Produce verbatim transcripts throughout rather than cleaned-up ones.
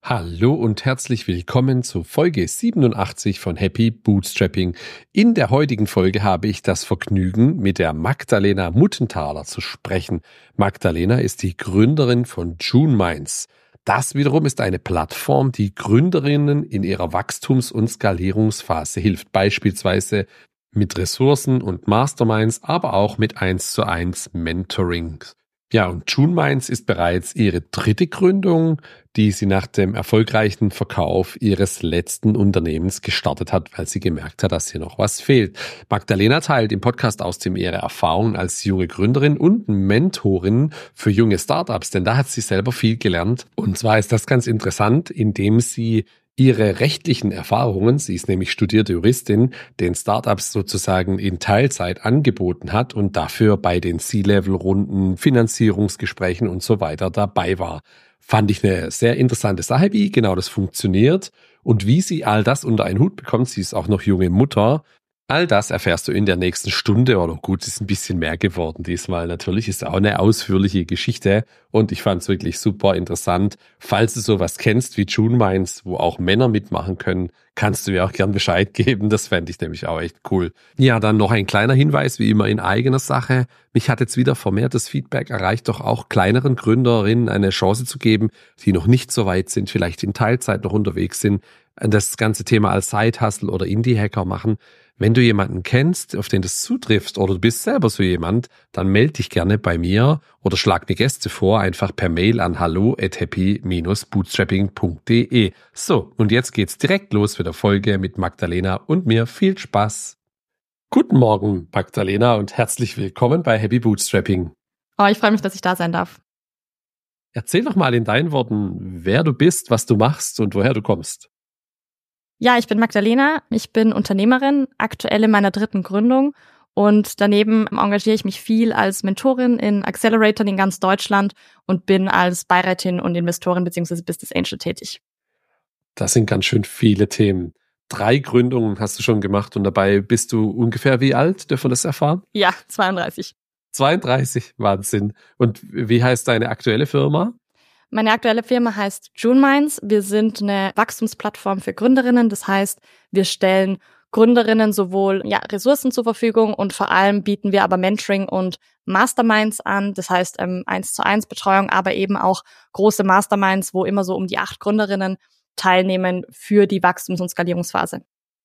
Hallo und herzlich willkommen zu Folge siebenundachtzig von Happy Bootstrapping. In der heutigen Folge habe ich das Vergnügen, mit der Magdalena Muttenthaler zu sprechen. Magdalena ist die Gründerin von JuneMinds. Das wiederum ist eine Plattform, die Gründerinnen in ihrer Wachstums- und Skalierungsphase hilft, beispielsweise mit Ressourcen und Masterminds, aber auch mit eins zu eins Mentorings. Ja, und JuneMinds ist bereits ihre dritte Gründung, die sie nach dem erfolgreichen Verkauf ihres letzten Unternehmens gestartet hat, weil sie gemerkt hat, dass hier noch was fehlt. Magdalena teilt im Podcast außerdem ihre Erfahrungen als junge Gründerin und Mentorin für junge Startups, denn da hat sie selber viel gelernt. Und zwar ist das ganz interessant, indem sie ihre rechtlichen Erfahrungen, sie ist nämlich studierte Juristin, den Startups sozusagen in Teilzeit angeboten hat und dafür bei den C-Level-Runden, Finanzierungsgesprächen und so weiter dabei war. Fand ich eine sehr interessante Sache, wie genau das funktioniert und wie sie all das unter einen Hut bekommt. Sie ist auch noch junge Mutter. All das erfährst du in der nächsten Stunde, oder gut, es ist ein bisschen mehr geworden diesmal. Natürlich ist auch eine ausführliche Geschichte und ich fand es wirklich super interessant. Falls du sowas kennst wie JuneMinds, wo auch Männer mitmachen können, kannst du mir auch gern Bescheid geben. Das fände ich nämlich auch echt cool. Ja, dann noch ein kleiner Hinweis, wie immer in eigener Sache. Mich hat jetzt wieder vermehrtes Feedback erreicht, doch auch kleineren Gründerinnen eine Chance zu geben, die noch nicht so weit sind, vielleicht in Teilzeit noch unterwegs sind, das ganze Thema als Side-Hustle oder Indie-Hacker machen. Wenn du jemanden kennst, auf den das zutrifft, oder du bist selber so jemand, dann melde dich gerne bei mir oder schlag mir Gäste vor, einfach per Mail an hallo at happy dash bootstrapping punkt de. So, und jetzt geht's direkt los für die Folge mit Magdalena und mir. Viel Spaß! Guten Morgen, Magdalena, und herzlich willkommen bei Happy Bootstrapping. Oh, ich freue mich, dass ich da sein darf. Erzähl doch mal in deinen Worten, wer du bist, was du machst und woher du kommst. Ja, ich bin Magdalena, ich bin Unternehmerin, aktuell in meiner dritten Gründung und daneben engagiere ich mich viel als Mentorin in Acceleratoren in ganz Deutschland und bin als Beirätin und Investorin bzw. Business Angel tätig. Das sind ganz schön viele Themen. Drei Gründungen hast du schon gemacht und dabei bist du ungefähr wie alt? Dürfen wir das erfahren? Ja, zweiunddreißig. zweiunddreißig, Wahnsinn. Und wie heißt deine aktuelle Firma? Meine aktuelle Firma heißt JuneMinds. Wir sind eine Wachstumsplattform für Gründerinnen. Das heißt, wir stellen Gründerinnen sowohl ja, Ressourcen zur Verfügung und vor allem bieten wir aber Mentoring und Masterminds an. Das heißt ähm, eins zu eins Betreuung, aber eben auch große Masterminds, wo immer so um die acht Gründerinnen teilnehmen für die Wachstums- und Skalierungsphase.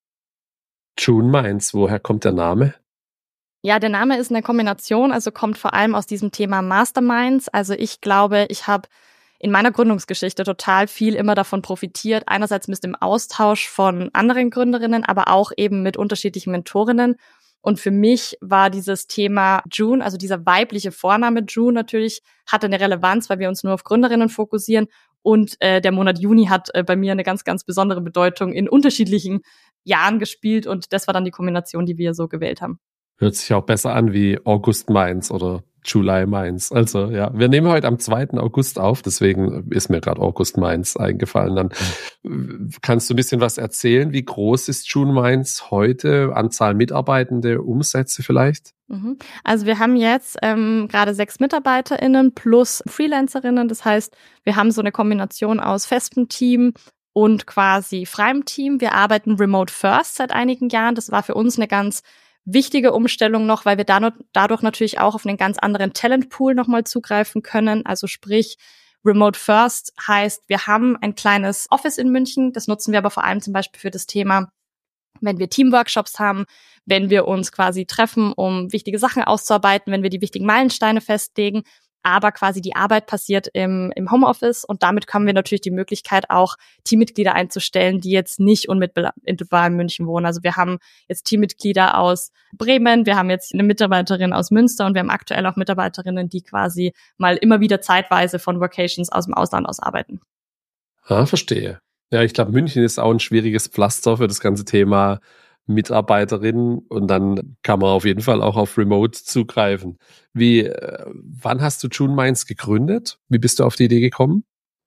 JuneMinds, woher kommt der Name? Ja, der Name ist eine Kombination, also kommt vor allem aus diesem Thema Masterminds. Also ich glaube, ich habe in meiner Gründungsgeschichte total viel immer davon profitiert, einerseits mit dem Austausch von anderen Gründerinnen, aber auch eben mit unterschiedlichen Mentorinnen. Und für mich war dieses Thema June, also dieser weibliche Vorname June natürlich, hatte eine Relevanz, weil wir uns nur auf Gründerinnen fokussieren. Und äh, der Monat Juni hat äh, bei mir eine ganz, ganz besondere Bedeutung in unterschiedlichen Jahren gespielt. Und das war dann die Kombination, die wir so gewählt haben. Hört sich auch besser an wie August Minds oder July Minds. Also ja, wir nehmen heute am zweiten August auf, deswegen ist mir gerade August Minds eingefallen. Dann mhm. Kannst du ein bisschen was erzählen? Wie groß ist JuneMinds heute? Anzahl Mitarbeitende, Umsätze vielleicht? Mhm. Also wir haben jetzt ähm, gerade sechs MitarbeiterInnen plus FreelancerInnen. Das heißt, wir haben so eine Kombination aus festem Team und quasi freiem Team. Wir arbeiten remote first seit einigen Jahren. Das war für uns eine ganz wichtige Umstellung noch, weil wir dadurch natürlich auch auf einen ganz anderen Talentpool nochmal zugreifen können. Also sprich, Remote First heißt, wir haben ein kleines Office in München. Das nutzen wir aber vor allem zum Beispiel für das Thema, wenn wir Teamworkshops haben, wenn wir uns quasi treffen, um wichtige Sachen auszuarbeiten, wenn wir die wichtigen Meilensteine festlegen. Aber quasi die Arbeit passiert im, im Homeoffice und damit haben wir natürlich die Möglichkeit, auch Teammitglieder einzustellen, die jetzt nicht unmittelbar in München wohnen. Also wir haben jetzt Teammitglieder aus Bremen, wir haben jetzt eine Mitarbeiterin aus Münster und wir haben aktuell auch Mitarbeiterinnen, die quasi mal immer wieder zeitweise von Vacations aus dem Ausland aus arbeiten. Ah, verstehe. Ja, ich glaube, München ist auch ein schwieriges Pflaster für das ganze Thema Mitarbeiterin und dann kann man auf jeden Fall auch auf Remote zugreifen. Wie, äh, wann hast du JuneMinds gegründet? Wie bist du auf die Idee gekommen?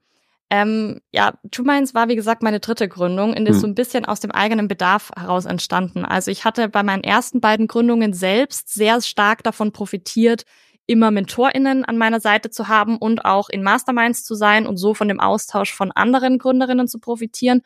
Ähm, ja, JuneMinds war, wie gesagt, meine dritte Gründung und ist Hm. so ein bisschen aus dem eigenen Bedarf heraus entstanden. Also ich hatte bei meinen ersten beiden Gründungen selbst sehr stark davon profitiert, immer MentorInnen an meiner Seite zu haben und auch in Masterminds zu sein und so von dem Austausch von anderen Gründerinnen zu profitieren.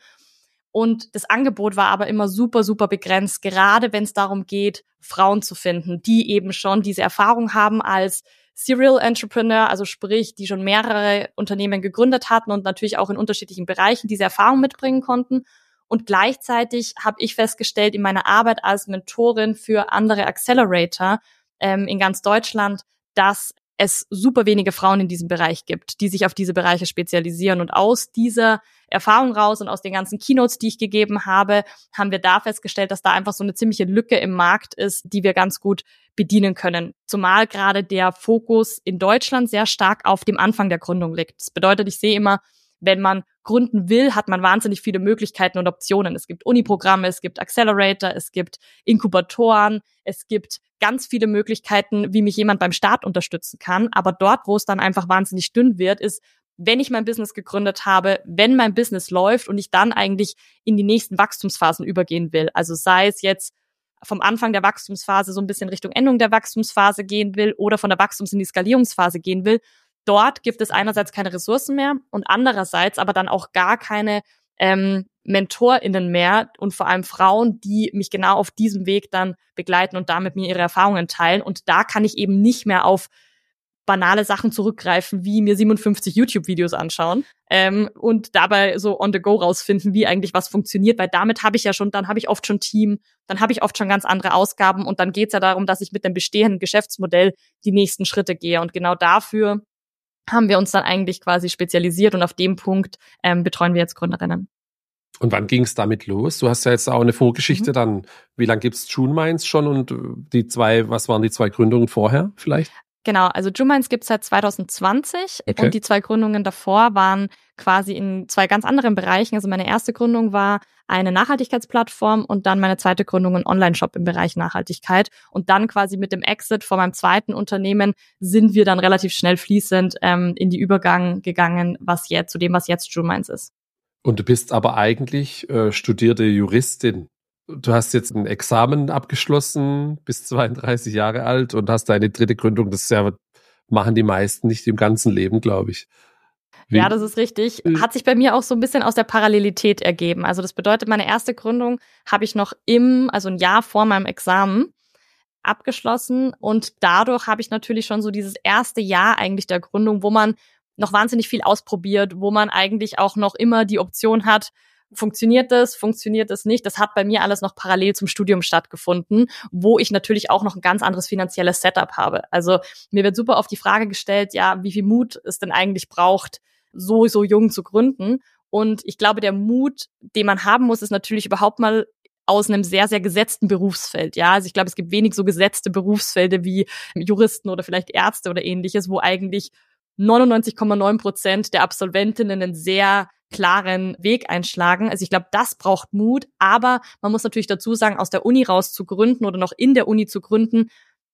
Und das Angebot war aber immer super, super begrenzt, gerade wenn es darum geht, Frauen zu finden, die eben schon diese Erfahrung haben als Serial Entrepreneur, also sprich, die schon mehrere Unternehmen gegründet hatten und natürlich auch in unterschiedlichen Bereichen diese Erfahrung mitbringen konnten. Und gleichzeitig habe ich festgestellt in meiner Arbeit als Mentorin für andere Accelerator ähm, in ganz Deutschland, dass es super wenige Frauen in diesem Bereich gibt, die sich auf diese Bereiche spezialisieren. Und aus dieser Erfahrung raus und aus den ganzen Keynotes, die ich gegeben habe, haben wir da festgestellt, dass da einfach so eine ziemliche Lücke im Markt ist, die wir ganz gut bedienen können. Zumal gerade der Fokus in Deutschland sehr stark auf dem Anfang der Gründung liegt. Das bedeutet, ich sehe immer, wenn man gründen will, hat man wahnsinnig viele Möglichkeiten und Optionen. Es gibt Uni-Programme, es gibt Accelerator, es gibt Inkubatoren, es gibt ganz viele Möglichkeiten, wie mich jemand beim Start unterstützen kann. Aber dort, wo es dann einfach wahnsinnig dünn wird, ist, wenn ich mein Business gegründet habe, wenn mein Business läuft und ich dann eigentlich in die nächsten Wachstumsphasen übergehen will. Also sei es jetzt vom Anfang der Wachstumsphase so ein bisschen Richtung Endung der Wachstumsphase gehen will oder von der Wachstums- in die Skalierungsphase gehen will. Dort gibt es einerseits keine Ressourcen mehr und andererseits aber dann auch gar keine ähm, MentorInnen mehr und vor allem Frauen, die mich genau auf diesem Weg dann begleiten und damit mir ihre Erfahrungen teilen. Und da kann ich eben nicht mehr auf banale Sachen zurückgreifen, wie mir siebenundfünfzig YouTube-Videos anschauen ähm, und dabei so on the go rausfinden, wie eigentlich was funktioniert, weil damit habe ich ja schon, dann habe ich oft schon Team, dann habe ich oft schon ganz andere Ausgaben und dann geht es ja darum, dass ich mit dem bestehenden Geschäftsmodell die nächsten Schritte gehe. Und genau dafür haben wir uns dann eigentlich quasi spezialisiert und auf dem Punkt ähm, betreuen wir jetzt Gründerinnen. Und wann ging es damit los? Du hast ja jetzt auch eine Vorgeschichte Mhm. dann. Wie lange gibt's JuneMinds schon und die zwei, was waren die zwei Gründungen vorher vielleicht? Genau, also JuneMinds gibt es seit zwanzig zwanzig Okay. und die zwei Gründungen davor waren quasi in zwei ganz anderen Bereichen. Also meine erste Gründung war eine Nachhaltigkeitsplattform und dann meine zweite Gründung ein Online-Shop im Bereich Nachhaltigkeit. Und dann quasi mit dem Exit von meinem zweiten Unternehmen sind wir dann relativ schnell fließend ähm, in die Übergang gegangen, was jetzt zu dem, was jetzt JuneMinds ist. Und du bist aber eigentlich äh, studierte Juristin. Du hast jetzt ein Examen abgeschlossen, bist zweiunddreißig Jahre alt und hast deine dritte Gründung. Das ist ja, machen die meisten nicht im ganzen Leben, glaube ich. Wie? Ja, das ist richtig. Hat sich bei mir auch so ein bisschen aus der Parallelität ergeben. Also das bedeutet, meine erste Gründung habe ich noch im, also ein Jahr vor meinem Examen abgeschlossen und dadurch habe ich natürlich schon so dieses erste Jahr eigentlich der Gründung, wo man noch wahnsinnig viel ausprobiert, wo man eigentlich auch noch immer die Option hat, funktioniert das, funktioniert das nicht. Das hat bei mir alles noch parallel zum Studium stattgefunden, wo ich natürlich auch noch ein ganz anderes finanzielles Setup habe. Also mir wird super oft die Frage gestellt, ja, wie viel Mut es denn eigentlich braucht, so, so jung zu gründen. Und ich glaube, der Mut, den man haben muss, ist natürlich überhaupt mal aus einem sehr, sehr gesetzten Berufsfeld. Ja, also ich glaube, es gibt wenig so gesetzte Berufsfelder wie Juristen oder vielleicht Ärzte oder ähnliches, wo eigentlich neunundneunzig Komma neun Prozent der Absolventinnen einen sehr klaren Weg einschlagen. Also ich glaube, das braucht Mut, aber man muss natürlich dazu sagen, aus der Uni raus zu gründen oder noch in der Uni zu gründen,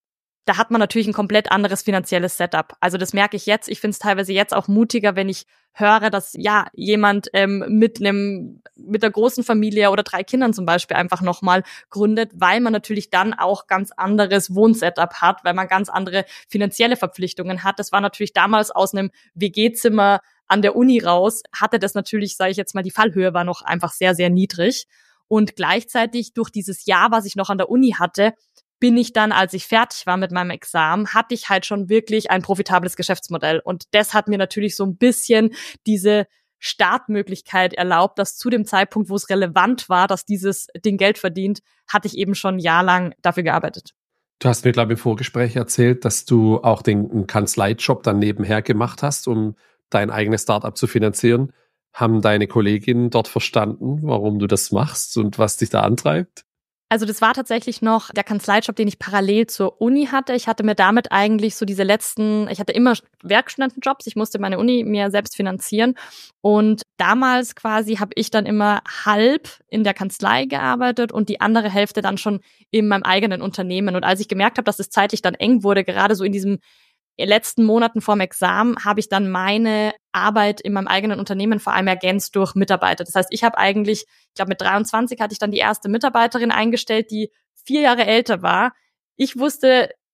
da hat man natürlich ein komplett anderes finanzielles Setup. Also das merke ich jetzt. Ich finde es teilweise jetzt auch mutiger, wenn ich höre, dass ja jemand ähm, mit einem mit der großen Familie oder drei Kindern zum Beispiel einfach nochmal gründet, weil man natürlich dann auch ganz anderes Wohnsetup hat, weil man ganz andere finanzielle Verpflichtungen hat. Das war natürlich damals aus einem W G-Zimmer an der Uni raus, hatte das natürlich, sage ich jetzt mal, die Fallhöhe war noch einfach sehr, sehr niedrig. Und gleichzeitig durch dieses Jahr, was ich noch an der Uni hatte, bin ich dann, als ich fertig war mit meinem Examen, hatte ich halt schon wirklich ein profitables Geschäftsmodell. Und das hat mir natürlich so ein bisschen diese Startmöglichkeit erlaubt, dass zu dem Zeitpunkt, wo es relevant war, dass dieses Ding Geld verdient, hatte ich eben schon ein Jahr lang dafür gearbeitet. Du hast mir, glaube ich, im Vorgespräch erzählt, dass du auch den Kanzleijob dann nebenher gemacht hast, um dein eigenes Startup zu finanzieren. Haben deine Kolleginnen dort verstanden, warum du das machst und was dich da antreibt? Also das war tatsächlich noch der Kanzleijob, den ich parallel zur Uni hatte. Ich hatte mir damit eigentlich so diese letzten, ich hatte immer Werkstudentenjobs, ich musste meine Uni mir selbst finanzieren. Und damals quasi habe ich dann immer halb in der Kanzlei gearbeitet und die andere Hälfte dann schon in meinem eigenen Unternehmen. Und als ich gemerkt habe, dass es zeitlich dann eng wurde, gerade so in diesem letzten Monaten vorm Examen, habe ich dann meine Arbeit in meinem eigenen Unternehmen vor allem ergänzt durch Mitarbeiter. Das heißt, ich habe eigentlich, ich glaube mit dreiundzwanzig hatte ich dann die erste Mitarbeiterin eingestellt, die vier Jahre älter war. Ich wusste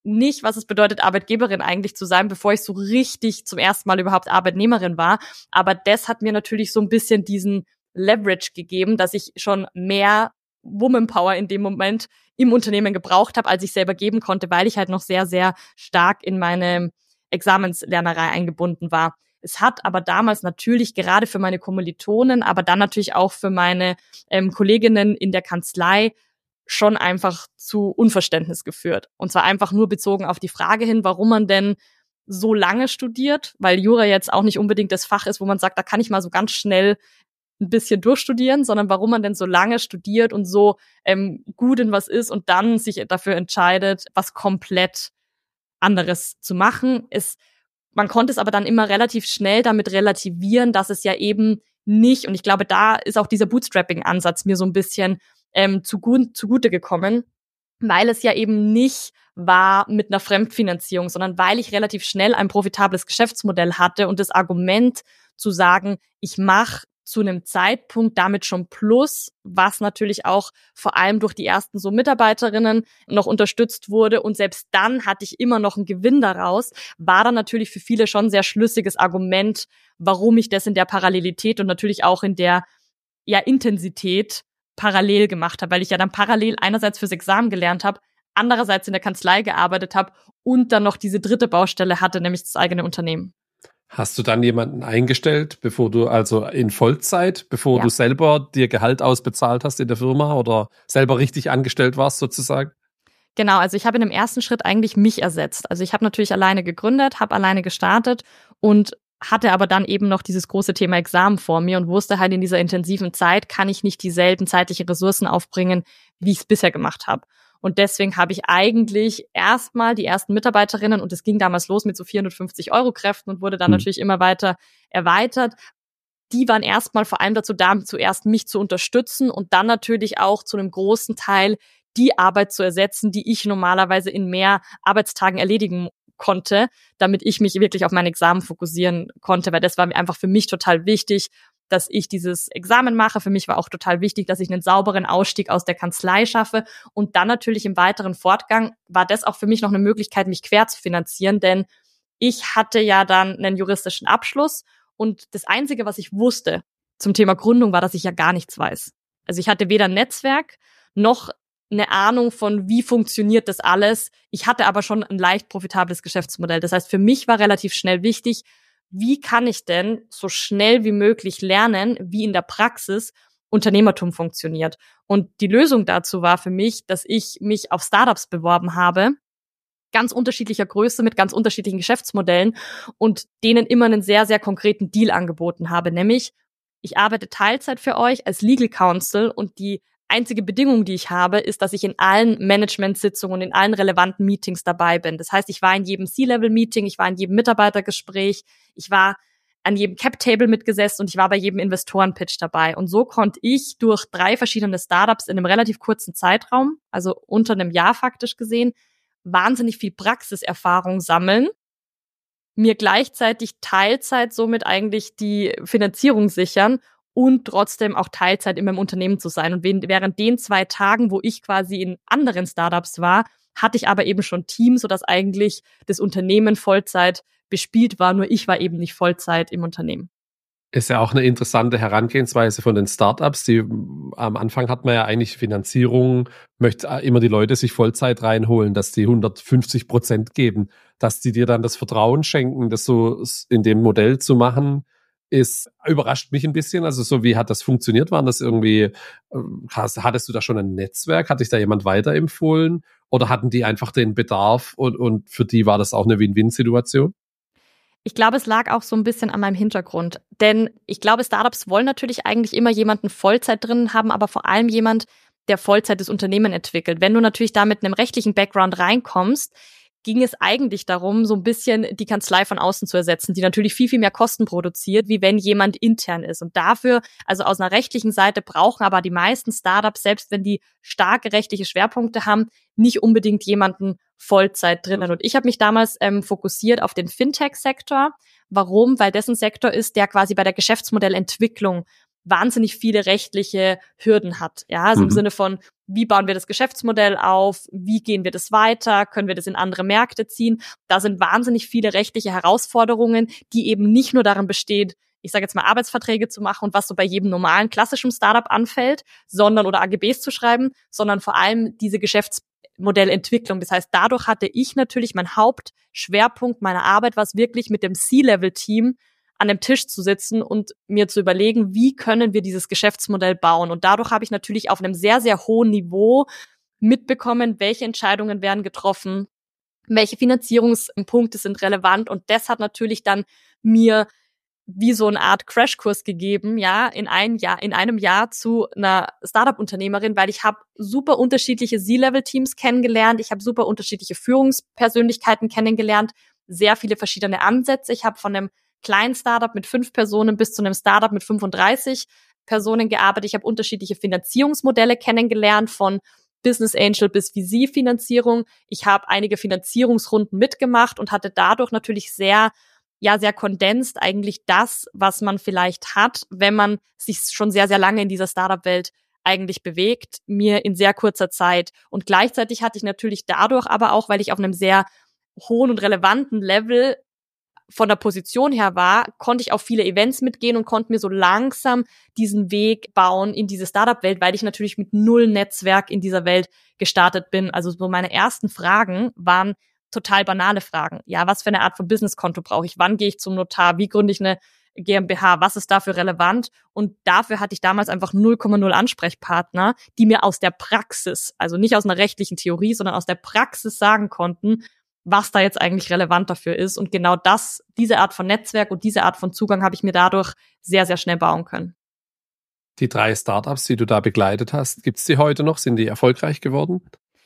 nicht, was es bedeutet, Arbeitgeberin eigentlich zu sein, bevor ich so richtig zum ersten Mal überhaupt Arbeitnehmerin war. Aber das hat mir natürlich so ein bisschen diesen Leverage gegeben, dass ich schon mehr Womanpower in dem Moment im Unternehmen gebraucht habe, als ich selber geben konnte, weil ich halt noch sehr, sehr stark in meine Examenslernerei eingebunden war. Es hat aber damals natürlich gerade für meine Kommilitonen, aber dann natürlich auch für meine ähm, Kolleginnen in der Kanzlei schon einfach zu Unverständnis geführt. Und zwar einfach nur bezogen auf die Frage hin, warum man denn so lange studiert, weil Jura jetzt auch nicht unbedingt das Fach ist, wo man sagt, da kann ich mal so ganz schnell ein bisschen durchstudieren, sondern warum man denn so lange studiert und so ähm, gut in was ist und dann sich dafür entscheidet, was komplett anderes zu machen. Es, man konnte es aber dann immer relativ schnell damit relativieren, dass es ja eben nicht, und ich glaube, da ist auch dieser Bootstrapping-Ansatz mir so ein bisschen ähm, zugu- zugute gekommen, weil es ja eben nicht war mit einer Fremdfinanzierung, sondern weil ich relativ schnell ein profitables Geschäftsmodell hatte und das Argument zu sagen, ich mache zu einem Zeitpunkt damit schon Plus, was natürlich auch vor allem durch die ersten so Mitarbeiterinnen noch unterstützt wurde. Und selbst dann hatte ich immer noch einen Gewinn daraus, war dann natürlich für viele schon ein sehr schlüssiges Argument, warum ich das in der Parallelität und natürlich auch in der ja Intensität parallel gemacht habe, weil ich ja dann parallel einerseits fürs Examen gelernt habe, andererseits in der Kanzlei gearbeitet habe und dann noch diese dritte Baustelle hatte, nämlich das eigene Unternehmen. Hast du dann jemanden eingestellt, bevor du also in Vollzeit, bevor Ja. du selber dir Gehalt ausbezahlt hast in der Firma oder selber richtig angestellt warst sozusagen? Genau, also ich habe in dem ersten Schritt eigentlich mich ersetzt. Also ich habe natürlich alleine gegründet, habe alleine gestartet und hatte aber dann eben noch dieses große Thema Examen vor mir und wusste halt, in dieser intensiven Zeit kann ich nicht dieselben zeitlichen Ressourcen aufbringen, wie ich es bisher gemacht habe. Und deswegen habe ich eigentlich erstmal die ersten Mitarbeiterinnen, und es ging damals los mit so vierhundertfünfzig Euro Kräften und wurde dann Hm. natürlich immer weiter erweitert. Die waren erstmal vor allem dazu da, zuerst mich zu unterstützen und dann natürlich auch zu einem großen Teil die Arbeit zu ersetzen, die ich normalerweise in mehr Arbeitstagen erledigen konnte, damit ich mich wirklich auf mein Examen fokussieren konnte, weil das war einfach für mich total wichtig, dass ich dieses Examen mache. Für mich war auch total wichtig, dass ich einen sauberen Ausstieg aus der Kanzlei schaffe. Und dann natürlich im weiteren Fortgang war das auch für mich noch eine Möglichkeit, mich quer zu finanzieren, denn ich hatte ja dann einen juristischen Abschluss und das Einzige, was ich wusste zum Thema Gründung, war, dass ich ja gar nichts weiß. Also ich hatte weder ein Netzwerk noch eine Ahnung von, wie funktioniert das alles. Ich hatte aber schon ein leicht profitables Geschäftsmodell. Das heißt, für mich war relativ schnell wichtig, wie kann ich denn so schnell wie möglich lernen, wie in der Praxis Unternehmertum funktioniert. Und die Lösung dazu war für mich, dass ich mich auf Startups beworben habe, ganz unterschiedlicher Größe, mit ganz unterschiedlichen Geschäftsmodellen und denen immer einen sehr, sehr konkreten Deal angeboten habe, nämlich ich arbeite Teilzeit für euch als Legal Counsel und die einzige Bedingung, die ich habe, ist, dass ich in allen Management-Sitzungen und in allen relevanten Meetings dabei bin. Das heißt, ich war in jedem C-Level-Meeting, ich war in jedem Mitarbeitergespräch, ich war an jedem Cap-Table mitgesessen und ich war bei jedem Investoren-Pitch dabei. Und so konnte ich durch drei verschiedene Startups in einem relativ kurzen Zeitraum, also unter einem Jahr faktisch gesehen, wahnsinnig viel Praxiserfahrung sammeln, mir gleichzeitig Teilzeit somit eigentlich die Finanzierung sichern und trotzdem auch Teilzeit in meinem Unternehmen zu sein. Und während den zwei Tagen, wo ich quasi in anderen Startups war, hatte ich aber eben schon Team, sodass eigentlich das Unternehmen Vollzeit bespielt war, nur ich war eben nicht Vollzeit im Unternehmen. Ist ja auch eine interessante Herangehensweise von den Startups. Die, am Anfang hat man ja eigentlich Finanzierung, möchte immer die Leute sich Vollzeit reinholen, dass die hundertfünfzig Prozent geben, dass die dir dann das Vertrauen schenken, das so in dem Modell zu machen, ist, überrascht mich ein bisschen. Also so, wie hat das funktioniert? Waren das irgendwie, hast, hattest du da schon ein Netzwerk? Hat dich da jemand weiterempfohlen? Oder hatten die einfach den Bedarf und, und für die war das auch eine Win-Win-Situation? Ich glaube, es lag auch so ein bisschen an meinem Hintergrund. Denn ich glaube, Startups wollen natürlich eigentlich immer jemanden Vollzeit drin haben, aber vor allem jemand, der Vollzeit das Unternehmen entwickelt. Wenn du natürlich da mit einem rechtlichen Background reinkommst, ging es eigentlich darum, so ein bisschen die Kanzlei von außen zu ersetzen, die natürlich viel, viel mehr Kosten produziert, wie wenn jemand intern ist. Und dafür, also aus einer rechtlichen Seite, brauchen aber die meisten Startups, selbst wenn die starke rechtliche Schwerpunkte haben, nicht unbedingt jemanden Vollzeit drinnen. Und ich habe mich damals ähm, fokussiert auf den Fintech-Sektor. Warum? Weil das ein Sektor ist, der quasi bei der Geschäftsmodellentwicklung wahnsinnig viele rechtliche Hürden hat. Ja, also mhm. im Sinne von, wie bauen wir das Geschäftsmodell auf, wie gehen wir das weiter, können wir das in andere Märkte ziehen. Da sind wahnsinnig viele rechtliche Herausforderungen, die eben nicht nur darin bestehen, ich sage jetzt mal Arbeitsverträge zu machen und was so bei jedem normalen klassischen Startup anfällt, sondern oder A G Bs zu schreiben, sondern vor allem diese Geschäftsmodellentwicklung. Das heißt, dadurch hatte ich natürlich mein Hauptschwerpunkt meiner Arbeit, was wirklich mit dem C-Level-Team an dem Tisch zu sitzen und mir zu überlegen, wie können wir dieses Geschäftsmodell bauen. Und dadurch habe ich natürlich auf einem sehr, sehr hohen Niveau mitbekommen, welche Entscheidungen werden getroffen, welche Finanzierungspunkte sind relevant. Und das hat natürlich dann mir wie so eine Art Crashkurs gegeben, ja, in ein Jahr, in einem Jahr zu einer Startup-Unternehmerin, weil ich habe super unterschiedliche C-Level-Teams kennengelernt, ich habe super unterschiedliche Führungspersönlichkeiten kennengelernt, sehr viele verschiedene Ansätze. Ich habe von einem kleinen Startup mit fünf Personen bis zu einem Startup mit fünfunddreißig Personen gearbeitet. Ich habe unterschiedliche Finanzierungsmodelle kennengelernt, von Business Angel bis V C-Finanzierung. Ich habe einige Finanzierungsrunden mitgemacht und hatte dadurch natürlich sehr, ja, sehr kondensiert eigentlich das, was man vielleicht hat, wenn man sich schon sehr, sehr lange in dieser Startup-Welt eigentlich bewegt, mir in sehr kurzer Zeit. Und gleichzeitig hatte ich natürlich dadurch aber auch, weil ich auf einem sehr hohen und relevanten Level von der Position her war, konnte ich auf viele Events mitgehen und konnte mir so langsam diesen Weg bauen in diese Startup-Welt, weil ich natürlich mit null Netzwerk in dieser Welt gestartet bin. Also so meine ersten Fragen waren total banale Fragen. Ja, was für eine Art von Businesskonto brauche ich? Wann gehe ich zum Notar? Wie gründe ich eine GmbH? Was ist dafür relevant? Und dafür hatte ich damals einfach null Komma null Ansprechpartner, die mir aus der Praxis, also nicht aus einer rechtlichen Theorie, sondern aus der Praxis sagen konnten, was da jetzt eigentlich relevant dafür ist. Und genau das, diese Art von Netzwerk und diese Art von Zugang habe ich mir dadurch sehr, sehr schnell bauen können. Die drei Startups, die du da begleitet hast, gibt's die heute noch? Sind die erfolgreich geworden?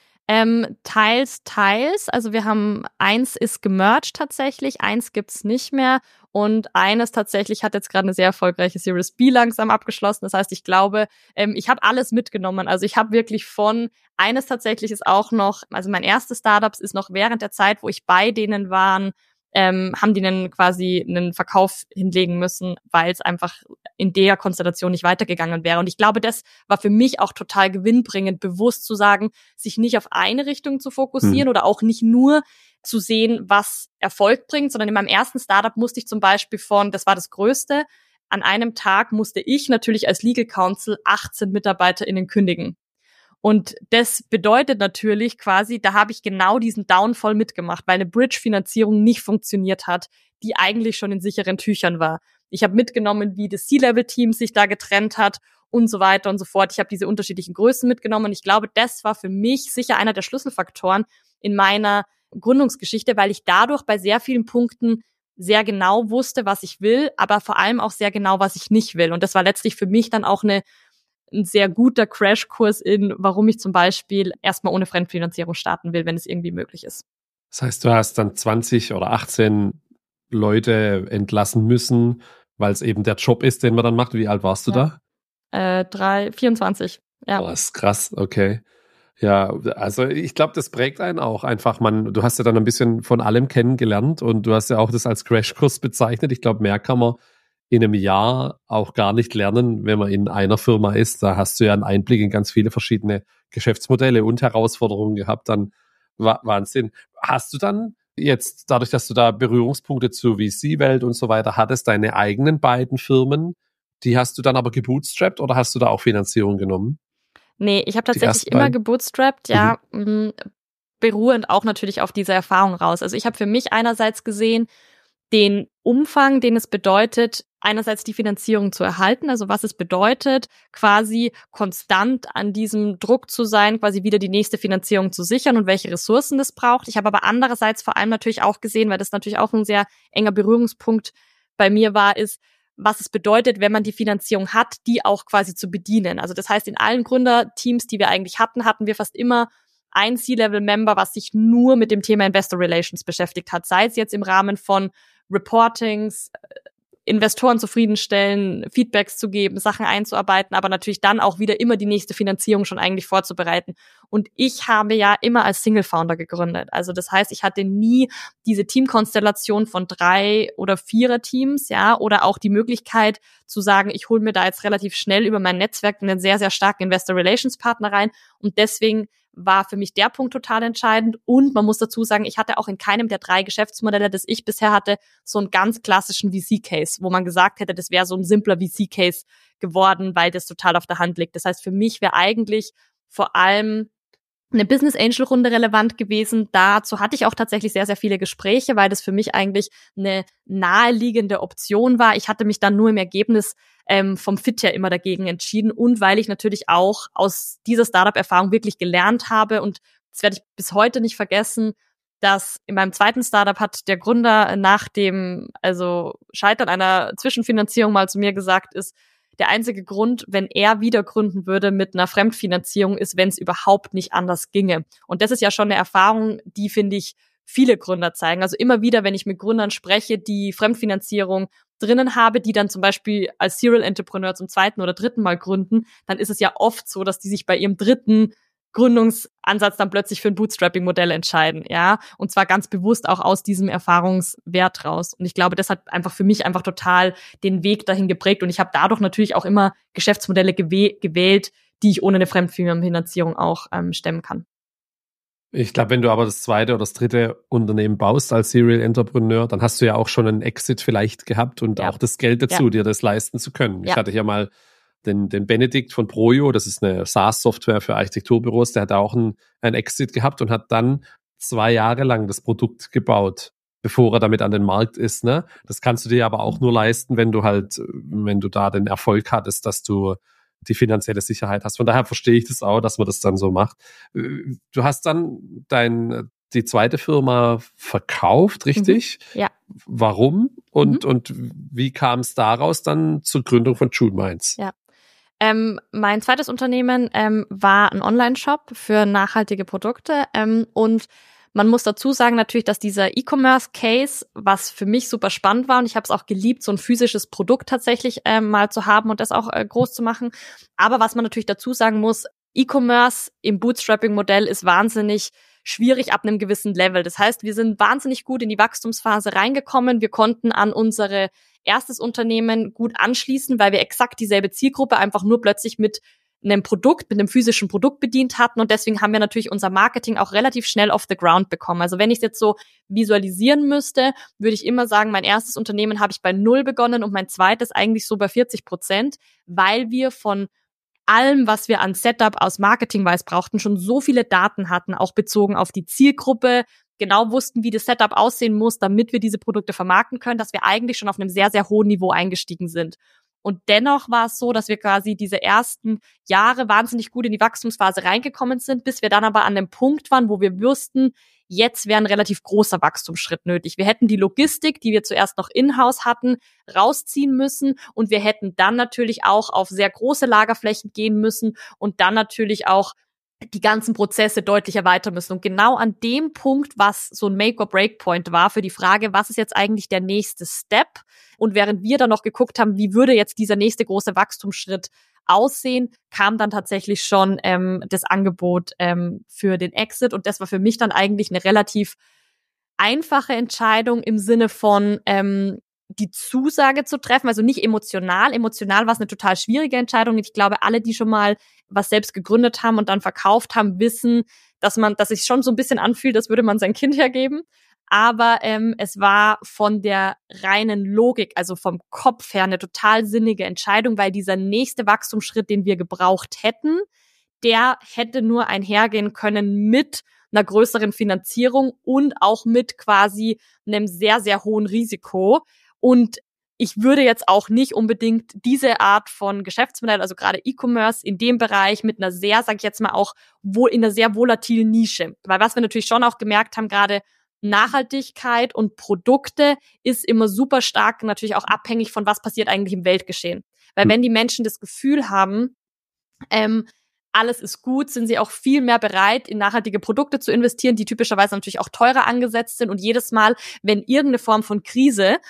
Ähm, teils, teils. Also wir haben, eins ist gemerged tatsächlich, eins gibt's nicht mehr und eines tatsächlich hat jetzt gerade eine sehr erfolgreiche Series B langsam abgeschlossen. Das heißt, ich glaube, ähm, ich habe alles mitgenommen. Also ich habe wirklich von, eines tatsächlich ist auch noch, also mein erstes Startup ist noch während der Zeit, wo ich bei denen war, ähm, haben die einen quasi einen Verkauf hinlegen müssen, weil es einfach in der Konstellation nicht weitergegangen wäre. Und ich glaube, das war für mich auch total gewinnbringend, bewusst zu sagen, sich nicht auf eine Richtung zu fokussieren hm. oder auch nicht nur zu sehen, was Erfolg bringt, sondern in meinem ersten Startup musste ich zum Beispiel von, das war das Größte, an einem Tag musste ich natürlich als Legal Counsel achtzehn MitarbeiterInnen kündigen. Und das bedeutet natürlich quasi, da habe ich genau diesen Downfall mitgemacht, weil eine Bridge-Finanzierung nicht funktioniert hat, die eigentlich schon in sicheren Tüchern war. Ich habe mitgenommen, wie das C-Level-Team sich da getrennt hat und so weiter und so fort. Ich habe diese unterschiedlichen Größen mitgenommen und ich glaube, das war für mich sicher einer der Schlüsselfaktoren in meiner Gründungsgeschichte, weil ich dadurch bei sehr vielen Punkten sehr genau wusste, was ich will, aber vor allem auch sehr genau, was ich nicht will. Und das war letztlich für mich dann auch eine ein sehr guter Crashkurs in, warum ich zum Beispiel erstmal ohne Fremdfinanzierung starten will, wenn es irgendwie möglich ist. Das heißt, du hast dann zwanzig oder achtzehn Leute entlassen müssen, weil es eben der Job ist, den man dann macht. Wie alt warst du ja. da? Äh, drei, vierundzwanzig. Ja. Oh, das ist krass, okay. Ja, also ich glaube, das prägt einen auch einfach. Man, du hast ja dann ein bisschen von allem kennengelernt und du hast ja auch das als Crashkurs bezeichnet. Ich glaube, mehr kann man in einem Jahr auch gar nicht lernen, wenn man in einer Firma ist. Da hast du ja einen Einblick in ganz viele verschiedene Geschäftsmodelle und Herausforderungen gehabt. Dann Wahnsinn. Hast du dann jetzt, dadurch, dass du da Berührungspunkte zur V C-Welt und so weiter hattest, deine eigenen beiden Firmen, die hast du dann aber gebootstrapped oder hast du da auch Finanzierung genommen? Nee, ich habe tatsächlich immer beiden? gebootstrapped, ja, mhm. beruhend auch natürlich auf dieser Erfahrung raus. Also ich habe für mich einerseits gesehen, den Umfang, den es bedeutet, einerseits die Finanzierung zu erhalten, also was es bedeutet, quasi konstant an diesem Druck zu sein, quasi wieder die nächste Finanzierung zu sichern und welche Ressourcen das braucht. Ich habe aber andererseits vor allem natürlich auch gesehen, weil das natürlich auch ein sehr enger Berührungspunkt bei mir war, ist, was es bedeutet, wenn man die Finanzierung hat, die auch quasi zu bedienen. Also das heißt, in allen Gründerteams, die wir eigentlich hatten, hatten wir fast immer ein C-Level-Member, was sich nur mit dem Thema Investor Relations beschäftigt hat, sei es jetzt im Rahmen von Reportings, Investoren zufriedenstellen, Feedbacks zu geben, Sachen einzuarbeiten, aber natürlich dann auch wieder immer die nächste Finanzierung schon eigentlich vorzubereiten. Und ich habe ja immer als Single-Founder gegründet. Also das heißt, ich hatte nie diese Teamkonstellation von drei oder vierer Teams, ja, oder auch die Möglichkeit zu sagen, ich hole mir da jetzt relativ schnell über mein Netzwerk einen sehr, sehr starken Investor Relations Partner rein. Und deswegen war für mich der Punkt total entscheidend. Und man muss dazu sagen, ich hatte auch in keinem der drei Geschäftsmodelle, das ich bisher hatte, so einen ganz klassischen V C-Case, wo man gesagt hätte, das wäre so ein simpler V C-Case geworden, weil das total auf der Hand liegt. Das heißt, für mich wäre eigentlich vor allem eine Business Angel Runde relevant gewesen. Dazu hatte ich auch tatsächlich sehr, sehr viele Gespräche, weil das für mich eigentlich eine naheliegende Option war. Ich hatte mich dann nur im Ergebnis ähm, vom Fit her immer dagegen entschieden und weil ich natürlich auch aus dieser Startup-Erfahrung wirklich gelernt habe und das werde ich bis heute nicht vergessen, dass in meinem zweiten Startup hat der Gründer nach dem also Scheitern einer Zwischenfinanzierung mal zu mir gesagt ist, der einzige Grund, wenn er wieder gründen würde mit einer Fremdfinanzierung, ist, wenn es überhaupt nicht anders ginge. Und das ist ja schon eine Erfahrung, die, finde ich, viele Gründer zeigen. Also immer wieder, wenn ich mit Gründern spreche, die Fremdfinanzierung drinnen habe, die dann zum Beispiel als Serial Entrepreneur zum zweiten oder dritten Mal gründen, dann ist es ja oft so, dass die sich bei ihrem dritten Gründungsansatz dann plötzlich für ein Bootstrapping-Modell entscheiden, ja, und zwar ganz bewusst auch aus diesem Erfahrungswert raus. Und ich glaube, das hat einfach für mich einfach total den Weg dahin geprägt und ich habe dadurch natürlich auch immer Geschäftsmodelle gew- gewählt, die ich ohne eine Fremdfinanzierung auch ähm, stemmen kann. Ich glaube, wenn du aber das zweite oder das dritte Unternehmen baust als Serial Entrepreneur, dann hast du ja auch schon einen Exit vielleicht gehabt und ja. auch das Geld dazu, ja. dir das leisten zu können. Ja. Ich hatte ja mal Den, den Benedikt von Projo, das ist eine SaaS-Software für Architekturbüros, der hat auch einen, einen Exit gehabt und hat dann zwei Jahre lang das Produkt gebaut, bevor er damit an den Markt ist. Ne? Das kannst du dir aber auch nur leisten, wenn du halt, wenn du da den Erfolg hattest, dass du die finanzielle Sicherheit hast. Von daher verstehe ich das auch, dass man das dann so macht. Du hast dann dein, die zweite Firma verkauft, richtig? Mhm. Ja. Warum? Und, Mhm. und wie kam es daraus dann zur Gründung von June Minds? Ja. Ähm, mein zweites Unternehmen ähm, war ein Online-Shop für nachhaltige Produkte ähm, und man muss dazu sagen natürlich, dass dieser E-Commerce-Case, was für mich super spannend war und ich habe es auch geliebt, so ein physisches Produkt tatsächlich ähm, mal zu haben und das auch äh, groß zu machen. Aber was man natürlich dazu sagen muss, E-Commerce im Bootstrapping-Modell ist wahnsinnig schwierig ab einem gewissen Level. Das heißt, wir sind wahnsinnig gut in die Wachstumsphase reingekommen. Wir konnten an unsere erstes Unternehmen gut anschließen, weil wir exakt dieselbe Zielgruppe einfach nur plötzlich mit einem Produkt, mit einem physischen Produkt bedient hatten und deswegen haben wir natürlich unser Marketing auch relativ schnell off the ground bekommen. Also wenn ich es jetzt so visualisieren müsste, würde ich immer sagen, mein erstes Unternehmen habe ich bei null begonnen und mein zweites eigentlich so bei vierzig Prozent, weil wir von allem, was wir an Setup aus Marketing-Weiß brauchten, schon so viele Daten hatten, auch bezogen auf die Zielgruppe, genau wussten, wie das Setup aussehen muss, damit wir diese Produkte vermarkten können, dass wir eigentlich schon auf einem sehr, sehr hohen Niveau eingestiegen sind. Und dennoch war es so, dass wir quasi diese ersten Jahre wahnsinnig gut in die Wachstumsphase reingekommen sind, bis wir dann aber an dem Punkt waren, wo wir wussten, jetzt wäre ein relativ großer Wachstumsschritt nötig. Wir hätten die Logistik, die wir zuerst noch in-house hatten, rausziehen müssen und wir hätten dann natürlich auch auf sehr große Lagerflächen gehen müssen und dann natürlich auch die ganzen Prozesse deutlich erweitern müssen. Und genau an dem Punkt, was so ein Make-or-Break-Point war für die Frage, was ist jetzt eigentlich der nächste Step? Und während wir dann noch geguckt haben, wie würde jetzt dieser nächste große Wachstumsschritt aussehen, kam dann tatsächlich schon ähm, das Angebot ähm, für den Exit. Und das war für mich dann eigentlich eine relativ einfache Entscheidung im Sinne von ähm, die Zusage zu treffen, also nicht emotional. Emotional war es eine total schwierige Entscheidung. Ich glaube, alle, die schon mal was selbst gegründet haben und dann verkauft haben, wissen, dass man, dass sich schon so ein bisschen anfühlt, als würde man sein Kind hergeben. Aber ähm, es war von der reinen Logik, also vom Kopf her, eine total sinnige Entscheidung, weil dieser nächste Wachstumsschritt, den wir gebraucht hätten, der hätte nur einhergehen können mit einer größeren Finanzierung und auch mit quasi einem sehr, sehr hohen Risiko. Und ich würde jetzt auch nicht unbedingt diese Art von Geschäftsmodell, also gerade E-Commerce in dem Bereich mit einer sehr, sag ich jetzt mal auch, wohl in einer sehr volatilen Nische. Weil was wir natürlich schon auch gemerkt haben, gerade Nachhaltigkeit und Produkte ist immer super stark natürlich auch abhängig von was passiert eigentlich im Weltgeschehen. Weil wenn die Menschen das Gefühl haben, ähm, alles ist gut, sind sie auch viel mehr bereit, in nachhaltige Produkte zu investieren, die typischerweise natürlich auch teurer angesetzt sind. Und jedes Mal, wenn irgendeine Form von Krise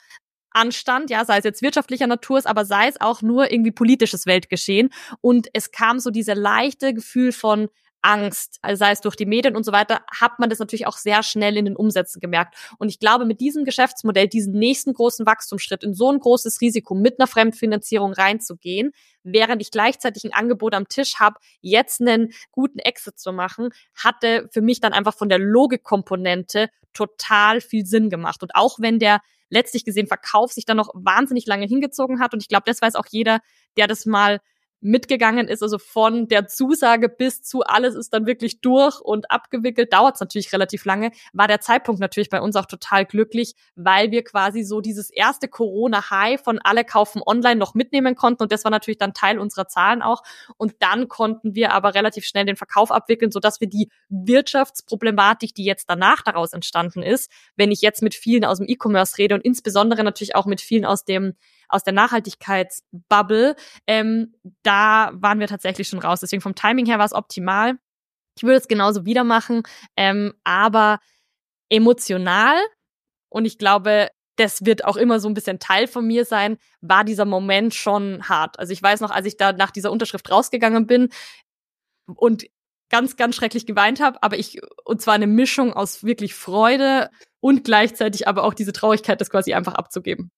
anstand, ja, sei es jetzt wirtschaftlicher Natur ist, aber sei es auch nur irgendwie politisches Weltgeschehen. Und es kam so diese leichte Gefühl von Angst, also sei es durch die Medien und so weiter, hat man das natürlich auch sehr schnell in den Umsätzen gemerkt. Und ich glaube, mit diesem Geschäftsmodell, diesen nächsten großen Wachstumsschritt in so ein großes Risiko mit einer Fremdfinanzierung reinzugehen, während ich gleichzeitig ein Angebot am Tisch habe, jetzt einen guten Exit zu machen, hatte für mich dann einfach von der Logikkomponente total viel Sinn gemacht. Und auch wenn der letztlich gesehen Verkauf sich dann noch wahnsinnig lange hingezogen hat, und ich glaube, das weiß auch jeder, der das mal mitgegangen ist, also von der Zusage bis zu alles ist dann wirklich durch und abgewickelt, dauert es natürlich relativ lange, war der Zeitpunkt natürlich bei uns auch total glücklich, weil wir quasi so dieses erste Corona-High von alle kaufen online noch mitnehmen konnten, und das war natürlich dann Teil unserer Zahlen auch, und dann konnten wir aber relativ schnell den Verkauf abwickeln, sodass wir die Wirtschaftsproblematik, die jetzt danach daraus entstanden ist, wenn ich jetzt mit vielen aus dem E-Commerce rede und insbesondere natürlich auch mit vielen aus dem aus der Nachhaltigkeitsbubble, ähm, da waren wir tatsächlich schon raus. Deswegen vom Timing her war es optimal. Ich würde es genauso wieder machen, ähm, aber emotional, und ich glaube, das wird auch immer so ein bisschen Teil von mir sein, war dieser Moment schon hart. Also ich weiß noch, als ich da nach dieser Unterschrift rausgegangen bin und ganz, ganz schrecklich geweint habe, aber ich, und zwar eine Mischung aus wirklich Freude und gleichzeitig aber auch diese Traurigkeit, das quasi einfach abzugeben.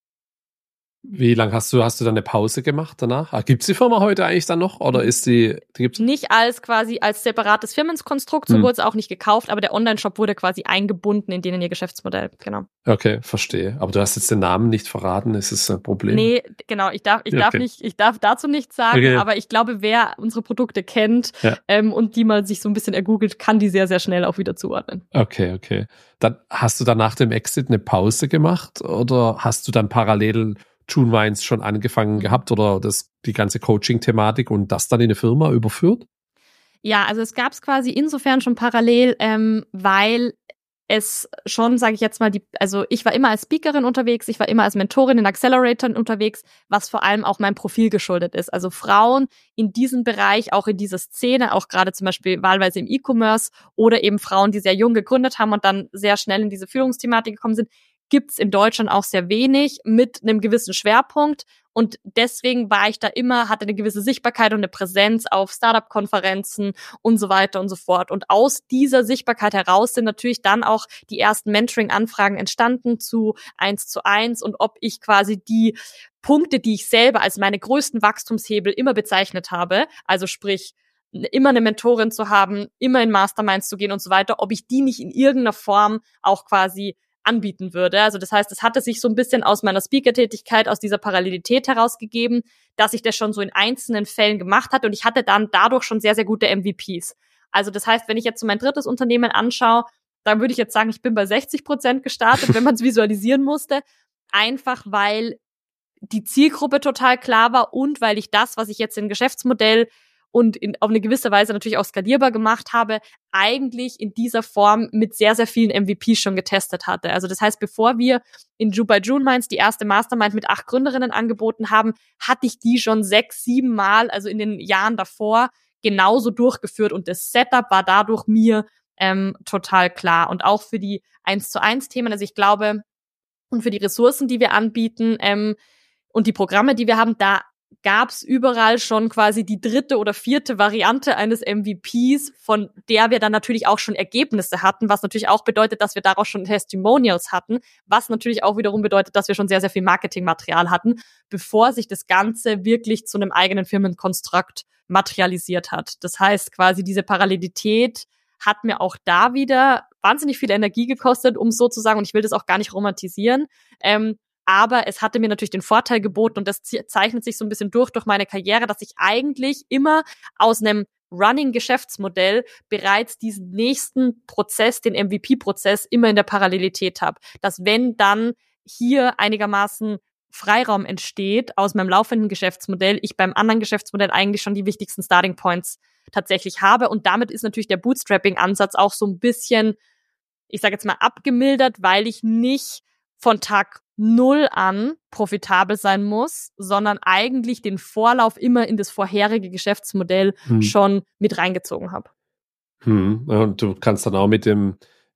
Wie lange hast du, hast du dann eine Pause gemacht danach? Ah, gibt's die Firma heute eigentlich dann noch? Oder ist die, die gibt's? Nicht als quasi als separates Firmenkonstrukt, so hm. wurde es auch nicht gekauft, aber der Online-Shop wurde quasi eingebunden in denen ihr Geschäftsmodell, genau. Okay, verstehe. Aber du hast jetzt den Namen nicht verraten, ist es ein Problem? Nee, genau, ich darf, ich okay. darf nicht, ich darf dazu nichts sagen, okay. aber ich glaube, wer unsere Produkte kennt ja. ähm, und die mal sich so ein bisschen ergoogelt, kann die sehr, sehr schnell auch wieder zuordnen. Okay, okay. Dann hast du dann nach dem Exit eine Pause gemacht oder hast du dann parallel June Wines schon angefangen gehabt oder das, die ganze Coaching-Thematik und das dann in eine Firma überführt? Ja, also es gab es quasi insofern schon parallel, ähm, weil es schon, sage ich jetzt mal, die, also ich war immer als Speakerin unterwegs, ich war immer als Mentorin in Acceleratoren unterwegs, was vor allem auch meinem Profil geschuldet ist. Also Frauen in diesem Bereich, auch in dieser Szene, auch gerade zum Beispiel wahlweise im E-Commerce oder eben Frauen, die sehr jung gegründet haben und dann sehr schnell in diese Führungsthematik gekommen sind, gibt's in Deutschland auch sehr wenig mit einem gewissen Schwerpunkt. Und deswegen war ich da immer, hatte eine gewisse Sichtbarkeit und eine Präsenz auf Startup-Konferenzen und so weiter und so fort. Und aus dieser Sichtbarkeit heraus sind natürlich dann auch die ersten Mentoring-Anfragen entstanden zu eins zu eins und ob ich quasi die Punkte, die ich selber als meine größten Wachstumshebel immer bezeichnet habe, also sprich, immer eine Mentorin zu haben, immer in Masterminds zu gehen und so weiter, ob ich die nicht in irgendeiner Form auch quasi anbieten würde. Also das heißt, es hatte sich so ein bisschen aus meiner Speaker-Tätigkeit, aus dieser Parallelität herausgegeben, dass ich das schon so in einzelnen Fällen gemacht hatte und ich hatte dann dadurch schon sehr, sehr gute M V Ps. Also das heißt, wenn ich jetzt so mein drittes Unternehmen anschaue, dann würde ich jetzt sagen, ich bin bei sechzig Prozent gestartet, wenn man es visualisieren musste, einfach weil die Zielgruppe total klar war und weil ich das, was ich jetzt im Geschäftsmodell und in, auf eine gewisse Weise natürlich auch skalierbar gemacht habe, eigentlich in dieser Form mit sehr, sehr vielen M V Ps schon getestet hatte. Also das heißt, bevor wir in Ju bei June Minds die erste Mastermind mit acht Gründerinnen angeboten haben, hatte ich die schon sechs, sieben Mal, also in den Jahren davor, genauso durchgeführt und das Setup war dadurch mir ähm, total klar. Und auch für die eins zu eins Themen, also ich glaube, und für die Ressourcen, die wir anbieten ähm, und die Programme, die wir haben, da gab's überall schon quasi die dritte oder vierte Variante eines M V Ps, von der wir dann natürlich auch schon Ergebnisse hatten, was natürlich auch bedeutet, dass wir daraus schon Testimonials hatten, was natürlich auch wiederum bedeutet, dass wir schon sehr, sehr viel Marketingmaterial hatten, bevor sich das Ganze wirklich zu einem eigenen Firmenkonstrukt materialisiert hat. Das heißt, quasi diese Parallelität hat mir auch da wieder wahnsinnig viel Energie gekostet, um so zu sagen, und ich will das auch gar nicht romantisieren, ähm, aber es hatte mir natürlich den Vorteil geboten und das zeichnet sich so ein bisschen durch durch meine Karriere, dass ich eigentlich immer aus einem Running-Geschäftsmodell bereits diesen nächsten Prozess, den M V P-Prozess, immer in der Parallelität habe. Dass wenn dann hier einigermaßen Freiraum entsteht aus meinem laufenden Geschäftsmodell, ich beim anderen Geschäftsmodell eigentlich schon die wichtigsten Starting Points tatsächlich habe. Und damit ist natürlich der Bootstrapping-Ansatz auch so ein bisschen, ich sage jetzt mal, abgemildert, weil ich nicht von Tag null an profitabel sein muss, sondern eigentlich den Vorlauf immer in das vorherige Geschäftsmodell hm. schon mit reingezogen habe. Hm. Und du kannst dann auch mit dem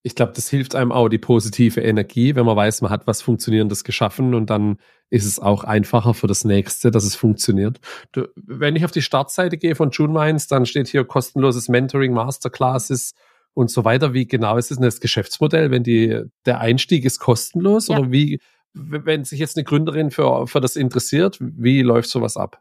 Ich glaube, das hilft einem auch, die positive Energie, wenn man weiß, man hat was Funktionierendes geschaffen und dann ist es auch einfacher für das Nächste, dass es funktioniert. Du, wenn ich auf die Startseite gehe von JuneMinds, dann steht hier kostenloses Mentoring, Masterclasses und so weiter. Wie genau ist es denn das Geschäftsmodell, wenn die, der Einstieg ist kostenlos? Ja. Oder wie, wenn sich jetzt eine Gründerin für, für das interessiert, wie läuft sowas ab?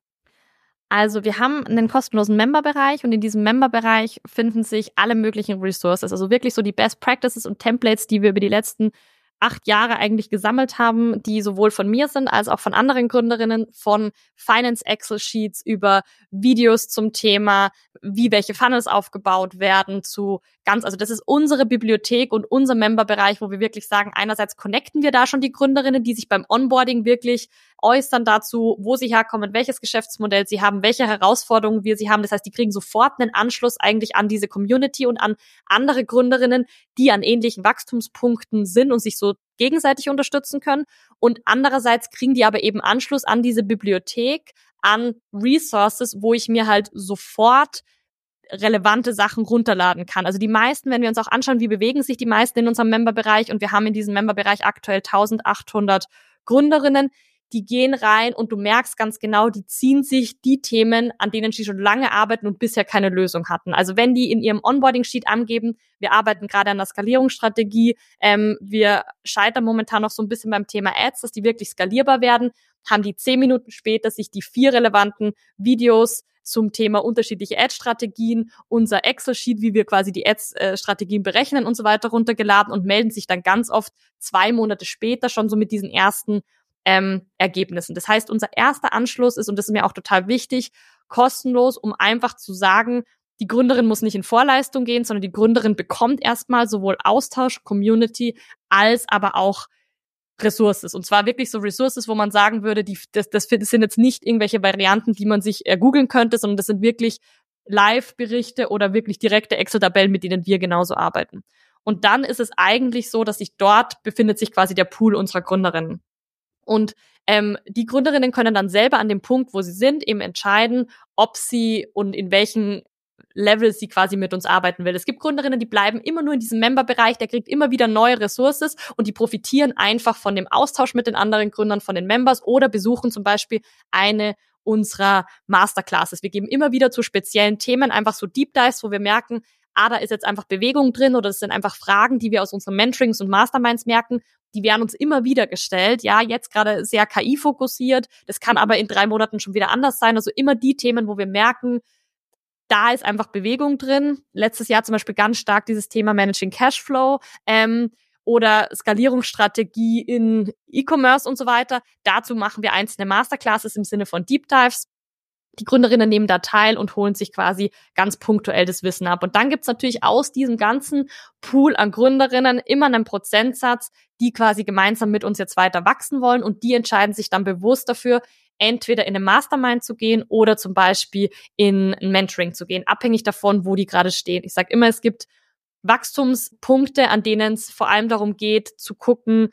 Also wir haben einen kostenlosen Member-Bereich und in diesem Member-Bereich finden sich alle möglichen Resources, also wirklich so die Best Practices und Templates, die wir über die letzten acht Jahre eigentlich gesammelt haben, die sowohl von mir sind als auch von anderen Gründerinnen, von Finance Excel Sheets über Videos zum Thema, wie welche Funnels aufgebaut werden, zu ganz, also das ist unsere Bibliothek und unser Memberbereich, wo wir wirklich sagen, einerseits connecten wir da schon die Gründerinnen, die sich beim Onboarding wirklich äußern dazu, wo sie herkommen, welches Geschäftsmodell sie haben, welche Herausforderungen wir sie haben. Das heißt, die kriegen sofort einen Anschluss eigentlich an diese Community und an andere Gründerinnen, die an ähnlichen Wachstumspunkten sind und sich so gegenseitig unterstützen können. Und andererseits kriegen die aber eben Anschluss an diese Bibliothek, an Resources, wo ich mir halt sofort relevante Sachen runterladen kann. Also die meisten, wenn wir uns auch anschauen, wie bewegen sich die meisten in unserem Memberbereich, und wir haben in diesem Memberbereich aktuell eintausendachthundert Gründerinnen, die gehen rein und du merkst ganz genau, die ziehen sich die Themen, an denen sie schon lange arbeiten und bisher keine Lösung hatten. Also wenn die in ihrem Onboarding-Sheet angeben, wir arbeiten gerade an der Skalierungsstrategie, ähm, wir scheitern momentan noch so ein bisschen beim Thema Ads, dass die wirklich skalierbar werden, haben die zehn Minuten später sich die vier relevanten Videos zum Thema unterschiedliche Ad-Strategien, unser Excel-Sheet, wie wir quasi die Ads-Strategien berechnen und so weiter runtergeladen und melden sich dann ganz oft zwei Monate später schon so mit diesen ersten ähm, Ergebnissen. Das heißt, unser erster Anschluss ist, und das ist mir auch total wichtig, kostenlos, um einfach zu sagen, die Gründerin muss nicht in Vorleistung gehen, sondern die Gründerin bekommt erstmal sowohl Austausch, Community, als aber auch Ressources. Und zwar wirklich so Ressources, wo man sagen würde, die, das, das sind jetzt nicht irgendwelche Varianten, die man sich äh, googeln könnte, sondern das sind wirklich Live-Berichte oder wirklich direkte Excel-Tabellen, mit denen wir genauso arbeiten. Und dann ist es eigentlich so, dass sich dort befindet sich quasi der Pool unserer Gründerinnen. Und ähm, die Gründerinnen können dann selber an dem Punkt, wo sie sind, eben entscheiden, ob sie und in welchen Level sie quasi mit uns arbeiten will. Es gibt Gründerinnen, die bleiben immer nur in diesem Member-Bereich, der kriegt immer wieder neue Ressources und die profitieren einfach von dem Austausch mit den anderen Gründern, von den Members, oder besuchen zum Beispiel eine unserer Masterclasses. Wir geben immer wieder zu speziellen Themen einfach so Deep Dives, wo wir merken, ah, da ist jetzt einfach Bewegung drin, oder es sind einfach Fragen, die wir aus unseren Mentorings und Masterminds merken, die werden uns immer wieder gestellt. Ja, jetzt gerade sehr K I-fokussiert, das kann aber in drei Monaten schon wieder anders sein. Also immer die Themen, wo wir merken, da ist einfach Bewegung drin. Letztes Jahr zum Beispiel ganz stark dieses Thema Managing Cashflow ähm, oder Skalierungsstrategie in E-Commerce und so weiter. Dazu machen wir einzelne Masterclasses im Sinne von Deep Dives. Die Gründerinnen nehmen da teil und holen sich quasi ganz punktuell das Wissen ab. Und dann gibt's natürlich aus diesem ganzen Pool an Gründerinnen immer einen Prozentsatz, die quasi gemeinsam mit uns jetzt weiter wachsen wollen, und die entscheiden sich dann bewusst dafür, entweder in eine Mastermind zu gehen oder zum Beispiel in ein Mentoring zu gehen, abhängig davon, wo die gerade stehen. Ich sage immer, es gibt Wachstumspunkte, an denen es vor allem darum geht, zu gucken,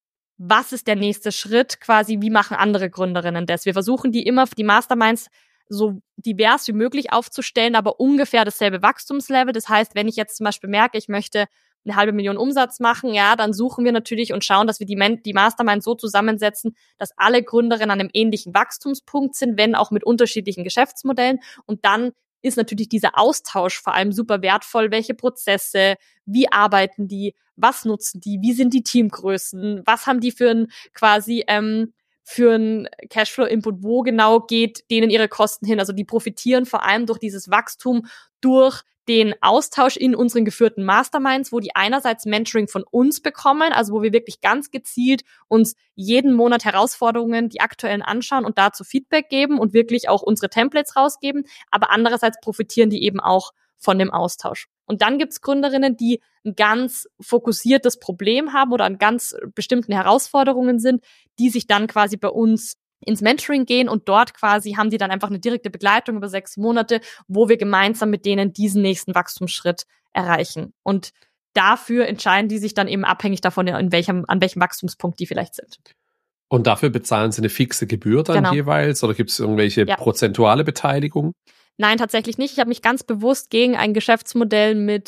was ist der nächste Schritt, quasi, wie machen andere Gründerinnen das. Wir versuchen die immer, die Masterminds, so divers wie möglich aufzustellen, aber ungefähr dasselbe Wachstumslevel. Das heißt, wenn ich jetzt zum Beispiel merke, ich möchte eine halbe Million Umsatz machen, ja, dann suchen wir natürlich und schauen, dass wir die, Man- die Mastermind so zusammensetzen, dass alle Gründerinnen an einem ähnlichen Wachstumspunkt sind, wenn auch mit unterschiedlichen Geschäftsmodellen. Und dann ist natürlich dieser Austausch vor allem super wertvoll. Welche Prozesse, wie arbeiten die, was nutzen die, wie sind die Teamgrößen, was haben die für ein quasi ähm, für ein Cashflow-Input, wo genau geht denen ihre Kosten hin. Also die profitieren vor allem durch dieses Wachstum, durch den Austausch in unseren geführten Masterminds, wo die einerseits Mentoring von uns bekommen, also wo wir wirklich ganz gezielt uns jeden Monat Herausforderungen, die aktuellen anschauen und dazu Feedback geben und wirklich auch unsere Templates rausgeben, aber andererseits profitieren die eben auch von dem Austausch. Und dann gibt's Gründerinnen, die ein ganz fokussiertes Problem haben oder an ganz bestimmten Herausforderungen sind, die sich dann quasi bei uns ins Mentoring gehen, und dort quasi haben die dann einfach eine direkte Begleitung über sechs Monate, wo wir gemeinsam mit denen diesen nächsten Wachstumsschritt erreichen. Und dafür entscheiden die sich dann eben abhängig davon, in welchem, an welchem Wachstumspunkt die vielleicht sind. Und dafür bezahlen sie eine fixe Gebühr dann genau. jeweils, oder gibt es irgendwelche ja. prozentuale Beteiligung? Nein, tatsächlich nicht. Ich habe mich ganz bewusst gegen ein Geschäftsmodell mit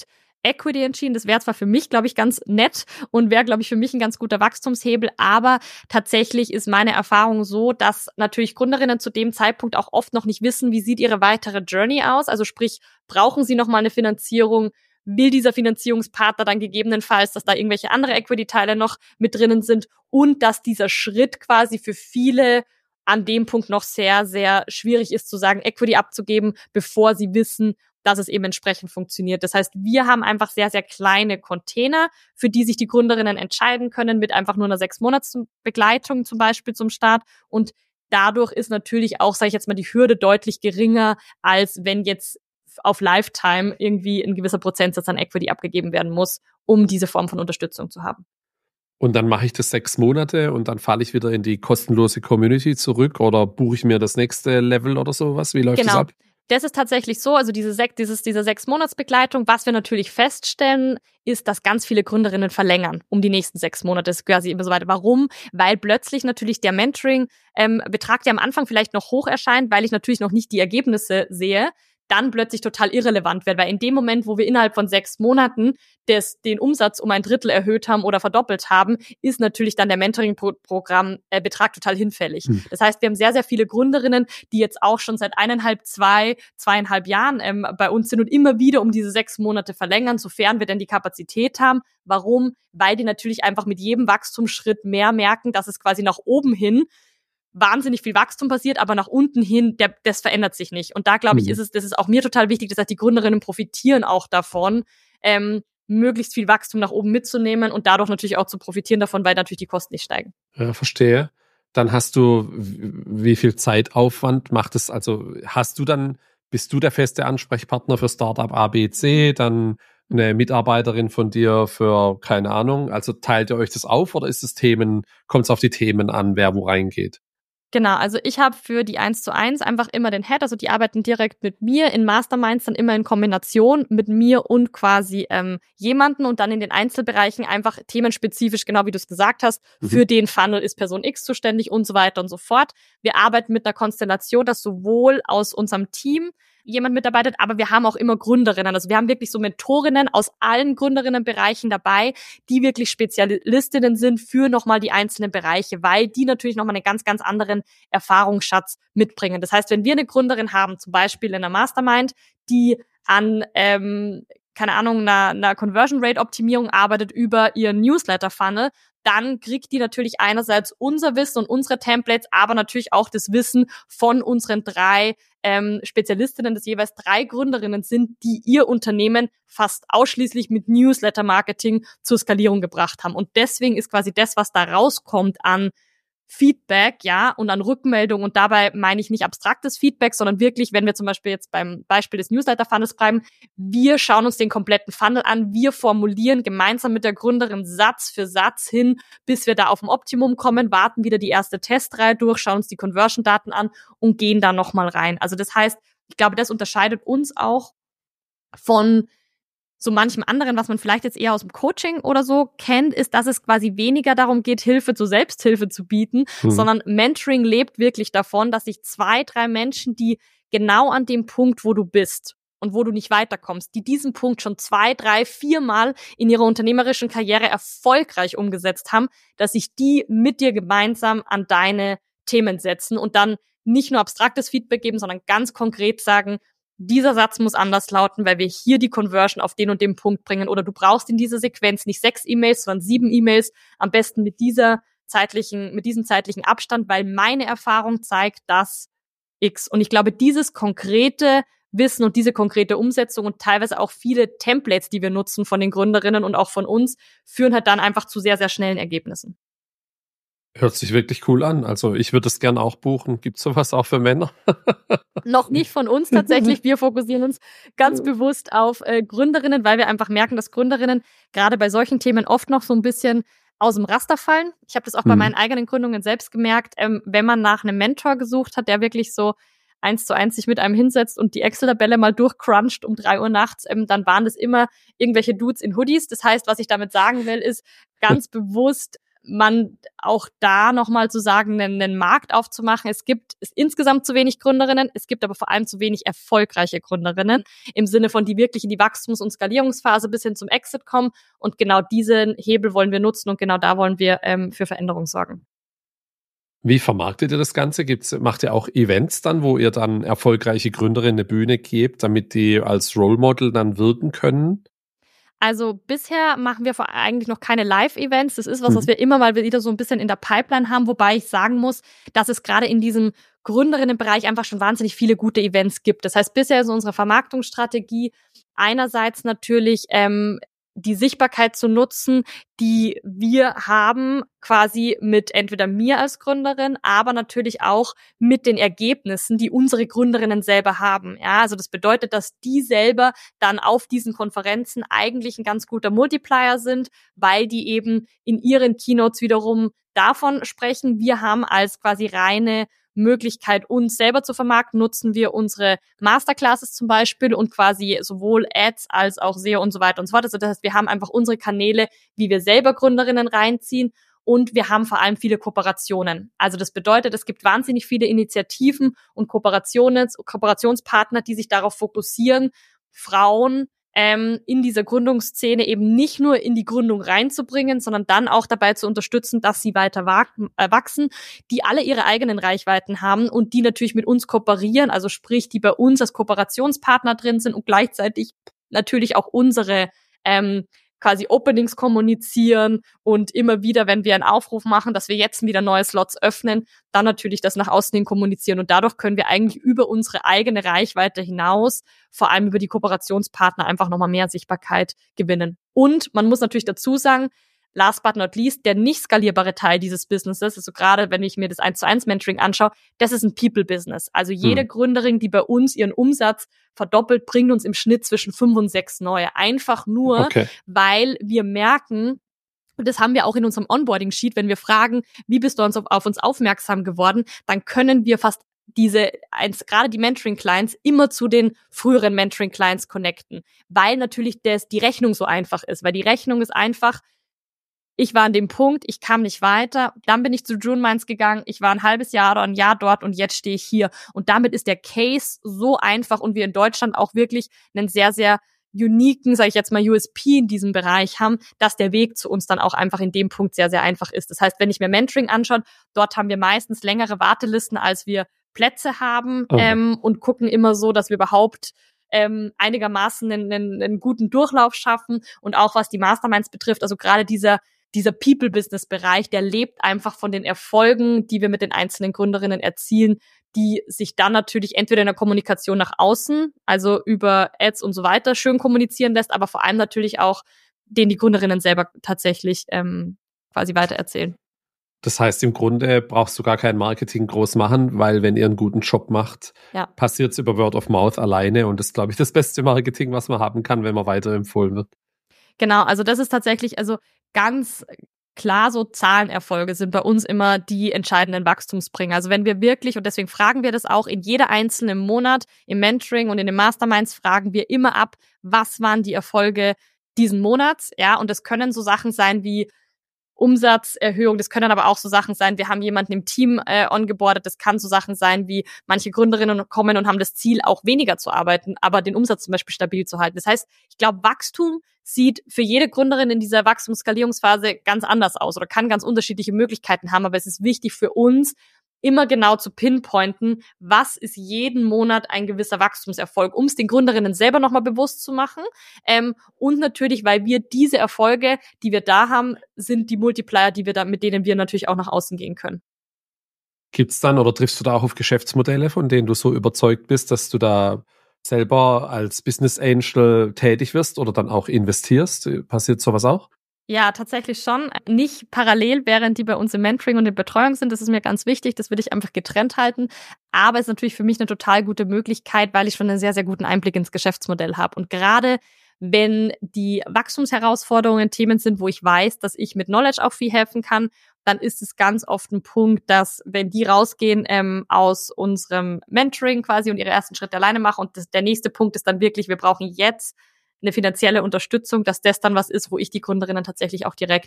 Equity entschieden. Das wäre zwar für mich, glaube ich, ganz nett und wäre, glaube ich, für mich ein ganz guter Wachstumshebel, aber tatsächlich ist meine Erfahrung so, dass natürlich Gründerinnen zu dem Zeitpunkt auch oft noch nicht wissen, wie sieht ihre weitere Journey aus. Also sprich, brauchen sie nochmal eine Finanzierung? Will dieser Finanzierungspartner dann gegebenenfalls, dass da irgendwelche andere Equity-Teile noch mit drinnen sind und dass dieser Schritt quasi für viele an dem Punkt noch sehr, sehr schwierig ist, zu sagen, Equity abzugeben, bevor sie wissen, dass es eben entsprechend funktioniert. Das heißt, wir haben einfach sehr, sehr kleine Container, für die sich die Gründerinnen entscheiden können, mit einfach nur einer sechs Monats Begleitung zum Beispiel zum Start. Und dadurch ist natürlich auch, sage ich jetzt mal, die Hürde deutlich geringer, als wenn jetzt auf Lifetime irgendwie ein gewisser Prozentsatz an Equity abgegeben werden muss, um diese Form von Unterstützung zu haben. Und dann mache ich das sechs Monate und dann falle ich wieder in die kostenlose Community zurück oder buche ich mir das nächste Level oder sowas? Wie läuft genau. das ab? Das ist tatsächlich so, also diese sech, dieses, diese sechs Monatsbegleitung, was wir natürlich feststellen, ist, dass ganz viele Gründerinnen verlängern um die nächsten sechs Monate, das ist quasi immer so weiter. Warum? Weil plötzlich natürlich der Mentoring-Betrag, ähm, der am Anfang vielleicht noch hoch erscheint, weil ich natürlich noch nicht die Ergebnisse sehe, dann plötzlich total irrelevant wird, weil in dem Moment, wo wir innerhalb von sechs Monaten des, den Umsatz um ein Drittel erhöht haben oder verdoppelt haben, ist natürlich dann der Mentoring-Programm äh, Betrag total hinfällig. Hm. Das heißt, wir haben sehr, sehr viele Gründerinnen, die jetzt auch schon seit eineinhalb, zwei, zweieinhalb Jahren ähm, bei uns sind und immer wieder um diese sechs Monate verlängern, sofern wir denn die Kapazität haben. Warum? Weil die natürlich einfach mit jedem Wachstumsschritt mehr merken, dass es quasi nach oben hin wahnsinnig viel Wachstum passiert, aber nach unten hin, der, das verändert sich nicht. Und da, glaube ich, mhm. ist es, das ist auch mir total wichtig, das heißt, die Gründerinnen profitieren auch davon, ähm, möglichst viel Wachstum nach oben mitzunehmen und dadurch natürlich auch zu profitieren davon, weil natürlich die Kosten nicht steigen. Ja, verstehe. Dann hast du, wie viel Zeitaufwand macht es, also hast du dann, bist du der feste Ansprechpartner für Startup A, B, C, dann eine Mitarbeiterin von dir für, keine Ahnung, also teilt ihr euch das auf oder ist es Themen, kommt es auf die Themen an, wer wo reingeht? Genau, also ich habe für die eins zu eins einfach immer den Head, also die arbeiten direkt mit mir, in Masterminds dann immer in Kombination mit mir und quasi ähm, jemanden und dann in den Einzelbereichen einfach themenspezifisch, genau wie du es gesagt hast, mhm. für den Funnel ist Person X zuständig und so weiter und so fort. Wir arbeiten mit einer Konstellation, dass sowohl aus unserem Team jemand mitarbeitet, aber wir haben auch immer Gründerinnen. Also wir haben wirklich so Mentorinnen aus allen Gründerinnenbereichen dabei, die wirklich Spezialistinnen sind für nochmal die einzelnen Bereiche, weil die natürlich nochmal einen ganz, ganz anderen Erfahrungsschatz mitbringen. Das heißt, wenn wir eine Gründerin haben, zum Beispiel in einer Mastermind, die an, ähm, keine Ahnung, einer, einer Conversion Rate Optimierung arbeitet über ihren Newsletter Funnel, dann kriegt die natürlich einerseits unser Wissen und unsere Templates, aber natürlich auch das Wissen von unseren drei ähm, Spezialistinnen, das jeweils drei Gründerinnen sind, die ihr Unternehmen fast ausschließlich mit Newsletter-Marketing zur Skalierung gebracht haben. Und deswegen ist quasi das, was da rauskommt an Feedback, ja, und an Rückmeldung, und dabei meine ich nicht abstraktes Feedback, sondern wirklich, wenn wir zum Beispiel jetzt beim Beispiel des Newsletter-Funnels bleiben, wir schauen uns den kompletten Funnel an, wir formulieren gemeinsam mit der Gründerin Satz für Satz hin, bis wir da auf dem Optimum kommen, warten wieder die erste Testreihe durch, schauen uns die Conversion-Daten an und gehen da nochmal rein. Also das heißt, ich glaube, das unterscheidet uns auch von so manchem anderen, was man vielleicht jetzt eher aus dem Coaching oder so kennt, ist, dass es quasi weniger darum geht, Hilfe zur Selbsthilfe zu bieten, mhm. sondern Mentoring lebt wirklich davon, dass sich zwei, drei Menschen, die genau an dem Punkt, wo du bist und wo du nicht weiterkommst, die diesen Punkt schon zwei, drei, viermal in ihrer unternehmerischen Karriere erfolgreich umgesetzt haben, dass sich die mit dir gemeinsam an deine Themen setzen und dann nicht nur abstraktes Feedback geben, sondern ganz konkret sagen, dieser Satz muss anders lauten, weil wir hier die Conversion auf den und den Punkt bringen. Oder du brauchst in dieser Sequenz nicht sechs E-Mails, sondern sieben E-Mails. Am besten mit dieser zeitlichen, mit diesem zeitlichen Abstand, weil meine Erfahrung zeigt, dass X. Und ich glaube, dieses konkrete Wissen und diese konkrete Umsetzung und teilweise auch viele Templates, die wir nutzen von den Gründerinnen und auch von uns, führen halt dann einfach zu sehr, sehr schnellen Ergebnissen. Hört sich wirklich cool an. Also ich würde es gerne auch buchen. Gibt es sowas auch für Männer? Noch nicht von uns tatsächlich. Wir fokussieren uns ganz bewusst auf äh, Gründerinnen, weil wir einfach merken, dass Gründerinnen gerade bei solchen Themen oft noch so ein bisschen aus dem Raster fallen. Ich habe das auch mhm. bei meinen eigenen Gründungen selbst gemerkt. Ähm, wenn man nach einem Mentor gesucht hat, der wirklich so eins zu eins sich mit einem hinsetzt und die Excel-Tabelle mal durchcruncht um drei Uhr nachts, ähm, dann waren das immer irgendwelche Dudes in Hoodies. Das heißt, was ich damit sagen will, ist ganz bewusst, man auch da nochmal zu sagen, einen, einen Markt aufzumachen. Es gibt es insgesamt zu wenig Gründerinnen, es gibt aber vor allem zu wenig erfolgreiche Gründerinnen im Sinne von, die wirklich in die Wachstums- und Skalierungsphase bis hin zum Exit kommen. Und genau diesen Hebel wollen wir nutzen und genau da wollen wir ähm, für Veränderung sorgen. Wie vermarktet ihr das Ganze? Gibt's, macht ihr auch Events dann, wo ihr dann erfolgreiche Gründerinnen eine Bühne gebt, damit die als Role Model dann wirken können? Also bisher machen wir vor eigentlich noch keine Live-Events. Das ist was, was wir immer mal wieder so ein bisschen in der Pipeline haben, wobei ich sagen muss, dass es gerade in diesem Gründerinnenbereich einfach schon wahnsinnig viele gute Events gibt. Das heißt, bisher ist unsere Vermarktungsstrategie einerseits natürlich ähm, die Sichtbarkeit zu nutzen, die wir haben, quasi mit entweder mir als Gründerin, aber natürlich auch mit den Ergebnissen, die unsere Gründerinnen selber haben. Ja, also das bedeutet, dass die selber dann auf diesen Konferenzen eigentlich ein ganz guter Multiplier sind, weil die eben in ihren Keynotes wiederum davon sprechen. Wir haben als quasi reine Möglichkeit, uns selber zu vermarkten, nutzen wir unsere Masterclasses zum Beispiel und quasi sowohl Ads als auch S E O und so weiter und so fort. Also das heißt, wir haben einfach unsere Kanäle, wie wir selber Gründerinnen reinziehen, und wir haben vor allem viele Kooperationen. Also das bedeutet, es gibt wahnsinnig viele Initiativen und Kooperationen, Kooperationspartner, die sich darauf fokussieren, Frauen ähm, in dieser Gründungsszene eben nicht nur in die Gründung reinzubringen, sondern dann auch dabei zu unterstützen, dass sie weiter wachsen, die alle ihre eigenen Reichweiten haben und die natürlich mit uns kooperieren, also sprich, die bei uns als Kooperationspartner drin sind und gleichzeitig natürlich auch unsere ähm, quasi Openings kommunizieren und immer wieder, wenn wir einen Aufruf machen, dass wir jetzt wieder neue Slots öffnen, dann natürlich das nach außen hin kommunizieren. Und dadurch können wir eigentlich über unsere eigene Reichweite hinaus, vor allem über die Kooperationspartner, einfach nochmal mehr Sichtbarkeit gewinnen. Und man muss natürlich dazu sagen, last but not least, der nicht skalierbare Teil dieses Businesses, also gerade wenn ich mir das eins zu eins Mentoring anschaue, das ist ein People-Business. Also jede hm. Gründerin, die bei uns ihren Umsatz verdoppelt, bringt uns im Schnitt zwischen fünf und sechs neue. Einfach nur, okay. weil wir merken, und das haben wir auch in unserem Onboarding-Sheet, wenn wir fragen, wie bist du uns auf, auf uns aufmerksam geworden, dann können wir fast diese, eins, gerade die Mentoring-Clients immer zu den früheren Mentoring-Clients connecten, weil natürlich das, die Rechnung so einfach ist, weil die Rechnung ist einfach, ich war an dem Punkt, ich kam nicht weiter, dann bin ich zu JuneMinds gegangen, ich war ein halbes Jahr oder ein Jahr dort und jetzt stehe ich hier. Und damit ist der Case so einfach und wir in Deutschland auch wirklich einen sehr, sehr uniken, sage ich jetzt mal, U S P in diesem Bereich haben, dass der Weg zu uns dann auch einfach in dem Punkt sehr, sehr einfach ist. Das heißt, wenn ich mir Mentoring anschaue, dort haben wir meistens längere Wartelisten, als wir Plätze haben oh. ähm, und gucken immer so, dass wir überhaupt ähm, einigermaßen einen, einen, einen guten Durchlauf schaffen. Und auch was die Masterminds betrifft, also gerade dieser Dieser People-Business-Bereich, der lebt einfach von den Erfolgen, die wir mit den einzelnen Gründerinnen erzielen, die sich dann natürlich entweder in der Kommunikation nach außen, also über Ads und so weiter, schön kommunizieren lässt, aber vor allem natürlich auch, den die Gründerinnen selber tatsächlich ähm, quasi weitererzählen. Das heißt, im Grunde brauchst du gar kein Marketing groß machen, weil wenn ihr einen guten Job macht, ja. passiert es über Word of Mouth alleine und das ist, glaube ich, das beste Marketing, was man haben kann, wenn man weiterempfohlen wird. Genau, also das ist tatsächlich, also ganz klar, so Zahlenerfolge sind bei uns immer die entscheidenden Wachstumsbringer. Also wenn wir wirklich, und deswegen fragen wir das auch in jeder einzelnen Monat im Mentoring und in den Masterminds, fragen wir immer ab, was waren die Erfolge diesen Monats, ja, und das können so Sachen sein wie Umsatzerhöhung, das können aber auch so Sachen sein, wir haben jemanden im Team äh, ongeboardet, das kann so Sachen sein wie manche Gründerinnen kommen und haben das Ziel, auch weniger zu arbeiten, aber den Umsatz zum Beispiel stabil zu halten. Das heißt, ich glaube, Wachstum sieht für jede Gründerin in dieser Wachstumsskalierungsphase ganz anders aus oder kann ganz unterschiedliche Möglichkeiten haben, aber es ist wichtig für uns, immer genau zu pinpointen, was ist jeden Monat ein gewisser Wachstumserfolg, um es den Gründerinnen selber nochmal bewusst zu machen. Ähm, und natürlich, weil wir diese Erfolge, die wir da haben, sind die Multiplier, die wir da, mit denen wir natürlich auch nach außen gehen können. Gibt's dann oder triffst du da auch auf Geschäftsmodelle, von denen du so überzeugt bist, dass du da selber als Business Angel tätig wirst oder dann auch investierst? Passiert sowas auch? Ja, tatsächlich schon. Nicht parallel, während die bei uns im Mentoring und in Betreuung sind. Das ist mir ganz wichtig. Das will ich einfach getrennt halten. Aber es ist natürlich für mich eine total gute Möglichkeit, weil ich schon einen sehr, sehr guten Einblick ins Geschäftsmodell habe. Und gerade wenn die Wachstumsherausforderungen Themen sind, wo ich weiß, dass ich mit Knowledge auch viel helfen kann, dann ist es ganz oft ein Punkt, dass wenn die rausgehen ähm, aus unserem Mentoring quasi und ihre ersten Schritte alleine machen und das, der nächste Punkt ist dann wirklich, wir brauchen jetzt eine finanzielle Unterstützung, dass das dann was ist, wo ich die Gründerinnen tatsächlich auch direkt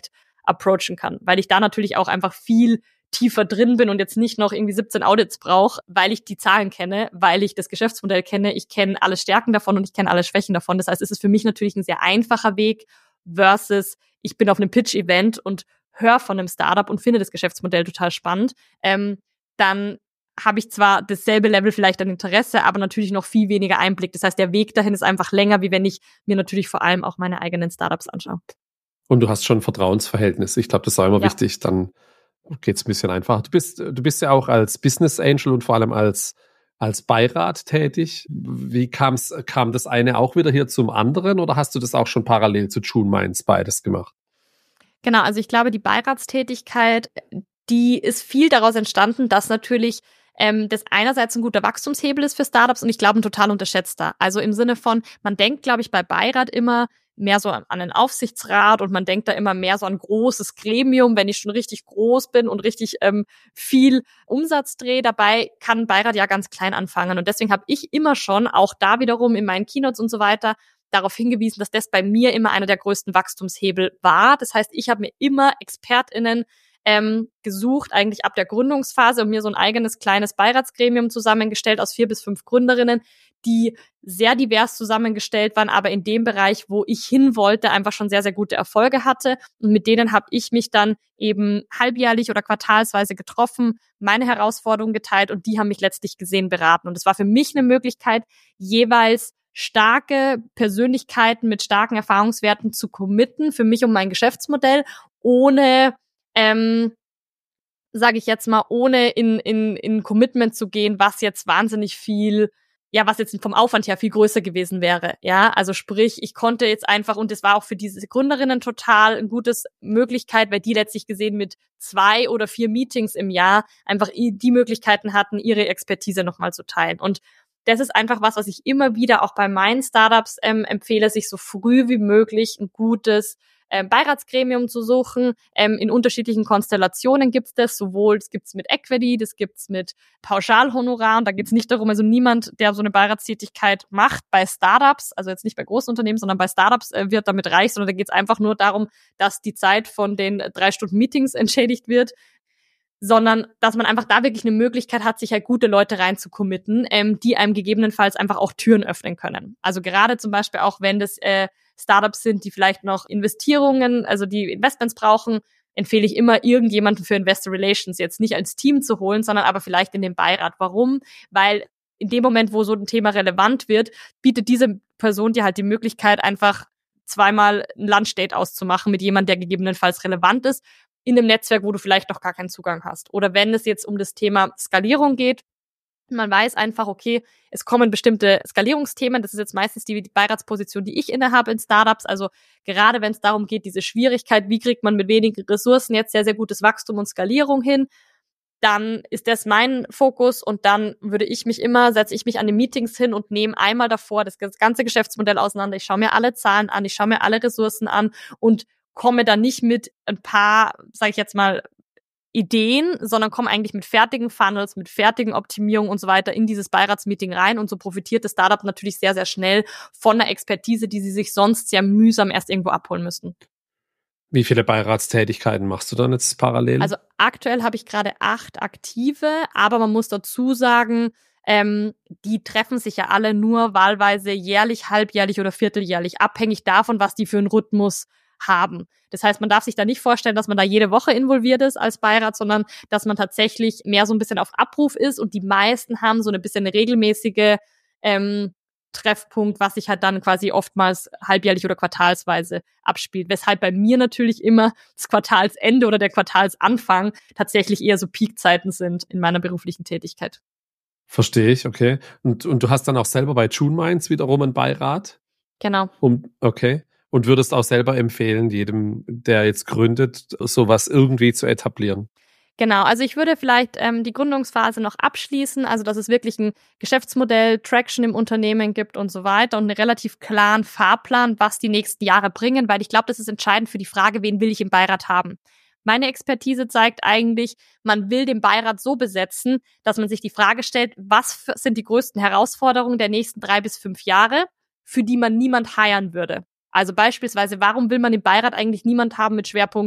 approachen kann, weil ich da natürlich auch einfach viel tiefer drin bin und jetzt nicht noch irgendwie siebzehn Audits brauche, weil ich die Zahlen kenne, weil ich das Geschäftsmodell kenne, ich kenne alle Stärken davon und ich kenne alle Schwächen davon. Das heißt, es ist für mich natürlich ein sehr einfacher Weg versus ich bin auf einem Pitch-Event und höre von einem Startup und finde das Geschäftsmodell total spannend. Ähm, dann habe ich zwar dasselbe Level vielleicht an Interesse, aber natürlich noch viel weniger Einblick. Das heißt, der Weg dahin ist einfach länger, wie wenn ich mir natürlich vor allem auch meine eigenen Startups anschaue. Und du hast schon ein Vertrauensverhältnis. Ich glaube, das ist auch immer Ja. wichtig. Dann geht's ein bisschen einfacher. Du bist, du bist ja auch als Business Angel und vor allem als, als Beirat tätig. Wie kam's, kam das eine auch wieder hier zum anderen oder hast du das auch schon parallel zu JuneMinds beides gemacht? Genau, also ich glaube, die Beiratstätigkeit, die ist viel daraus entstanden, dass natürlich ähm, das einerseits ein guter Wachstumshebel ist für Startups und ich glaube ein total unterschätzter. Also im Sinne von, man denkt, glaube ich, bei Beirat immer mehr so an einen Aufsichtsrat und man denkt da immer mehr so an großes Gremium, wenn ich schon richtig groß bin und richtig ähm, viel Umsatz drehe. Dabei kann Beirat ja ganz klein anfangen und deswegen habe ich immer schon, auch da wiederum in meinen Keynotes und so weiter, darauf hingewiesen, dass das bei mir immer einer der größten Wachstumshebel war. Das heißt, ich habe mir immer ExpertInnen ähm, gesucht, eigentlich ab der Gründungsphase und mir so ein eigenes kleines Beiratsgremium zusammengestellt aus vier bis fünf Gründerinnen, die sehr divers zusammengestellt waren, aber in dem Bereich, wo ich hin wollte, einfach schon sehr, sehr gute Erfolge hatte. Und mit denen habe ich mich dann eben halbjährlich oder quartalsweise getroffen, meine Herausforderungen geteilt und die haben mich letztlich gesehen beraten. Und es war für mich eine Möglichkeit, jeweils starke Persönlichkeiten mit starken Erfahrungswerten zu committen, für mich um mein Geschäftsmodell, ohne, ähm, sage ich jetzt mal, ohne in in in Commitment zu gehen, was jetzt wahnsinnig viel, ja, was jetzt vom Aufwand her viel größer gewesen wäre. Ja, also sprich, ich konnte jetzt einfach, und das war auch für diese Gründerinnen total eine gute Möglichkeit, weil die letztlich gesehen mit zwei oder vier Meetings im Jahr einfach die Möglichkeiten hatten, ihre Expertise nochmal zu teilen. Und das ist einfach was, was ich immer wieder auch bei meinen Startups ähm, empfehle, sich so früh wie möglich ein gutes ähm, Beiratsgremium zu suchen. Ähm, in unterschiedlichen Konstellationen gibt's das. Sowohl, das gibt's mit Equity, das gibt's mit Pauschalhonorar. Und da geht's nicht darum, also niemand, der so eine Beiratstätigkeit macht bei Startups, also jetzt nicht bei großen Unternehmen, sondern bei Startups äh, wird damit reich, sondern da geht's einfach nur darum, dass die Zeit von den drei Stunden Meetings entschädigt wird, sondern dass man einfach da wirklich eine Möglichkeit hat, sich halt gute Leute reinzucommitten, ähm, die einem gegebenenfalls einfach auch Türen öffnen können. Also gerade zum Beispiel auch, wenn das äh, Startups sind, die vielleicht noch Investierungen, also die Investments brauchen, empfehle ich immer, irgendjemanden für Investor Relations jetzt nicht als Team zu holen, sondern aber vielleicht in den Beirat. Warum? Weil in dem Moment, wo so ein Thema relevant wird, bietet diese Person dir halt die Möglichkeit, einfach zweimal ein Lunchdate auszumachen mit jemandem, der gegebenenfalls relevant ist, in einem Netzwerk, wo du vielleicht noch gar keinen Zugang hast. Oder wenn es jetzt um das Thema Skalierung geht, man weiß einfach, okay, es kommen bestimmte Skalierungsthemen, das ist jetzt meistens die, die Beiratsposition, die ich innehabe in Startups, also gerade wenn es darum geht, diese Schwierigkeit, wie kriegt man mit wenigen Ressourcen jetzt sehr, sehr gutes Wachstum und Skalierung hin, dann ist das mein Fokus und dann würde ich mich immer, setze ich mich an den Meetings hin und nehme einmal davor das ganze Geschäftsmodell auseinander, ich schaue mir alle Zahlen an, ich schaue mir alle Ressourcen an und komme dann nicht mit ein paar, sage ich jetzt mal, Ideen, sondern komme eigentlich mit fertigen Funnels, mit fertigen Optimierungen und so weiter in dieses Beiratsmeeting rein und so profitiert das Startup natürlich sehr, sehr schnell von der Expertise, die sie sich sonst sehr mühsam erst irgendwo abholen müssten. Wie viele Beiratstätigkeiten machst du dann jetzt parallel? Also aktuell habe ich gerade acht aktive, aber man muss dazu sagen, ähm, die treffen sich ja alle nur wahlweise jährlich, halbjährlich oder vierteljährlich, abhängig davon, was die für einen Rhythmus haben. Das heißt, man darf sich da nicht vorstellen, dass man da jede Woche involviert ist als Beirat, sondern dass man tatsächlich mehr so ein bisschen auf Abruf ist und die meisten haben so ein bisschen eine regelmäßige ähm, Treffpunkt, was sich halt dann quasi oftmals halbjährlich oder quartalsweise abspielt. Weshalb bei mir natürlich immer das Quartalsende oder der Quartalsanfang tatsächlich eher so Peakzeiten sind in meiner beruflichen Tätigkeit. Verstehe ich, okay. Und, und du hast dann auch selber bei JuneMinds wiederum einen Beirat? Genau. Um, okay. Und würdest auch selber empfehlen, jedem, der jetzt gründet, sowas irgendwie zu etablieren? Genau, also ich würde vielleicht ähm, die Gründungsphase noch abschließen, also dass es wirklich ein Geschäftsmodell, Traction im Unternehmen gibt und so weiter und einen relativ klaren Fahrplan, was die nächsten Jahre bringen, weil ich glaube, das ist entscheidend für die Frage, wen will ich im Beirat haben. Meine Expertise zeigt eigentlich, man will den Beirat so besetzen, dass man sich die Frage stellt, was sind die größten Herausforderungen der nächsten drei bis fünf Jahre, für die man niemand hiren würde. Also beispielsweise, warum will man im Beirat eigentlich niemand haben mit Schwerpunkt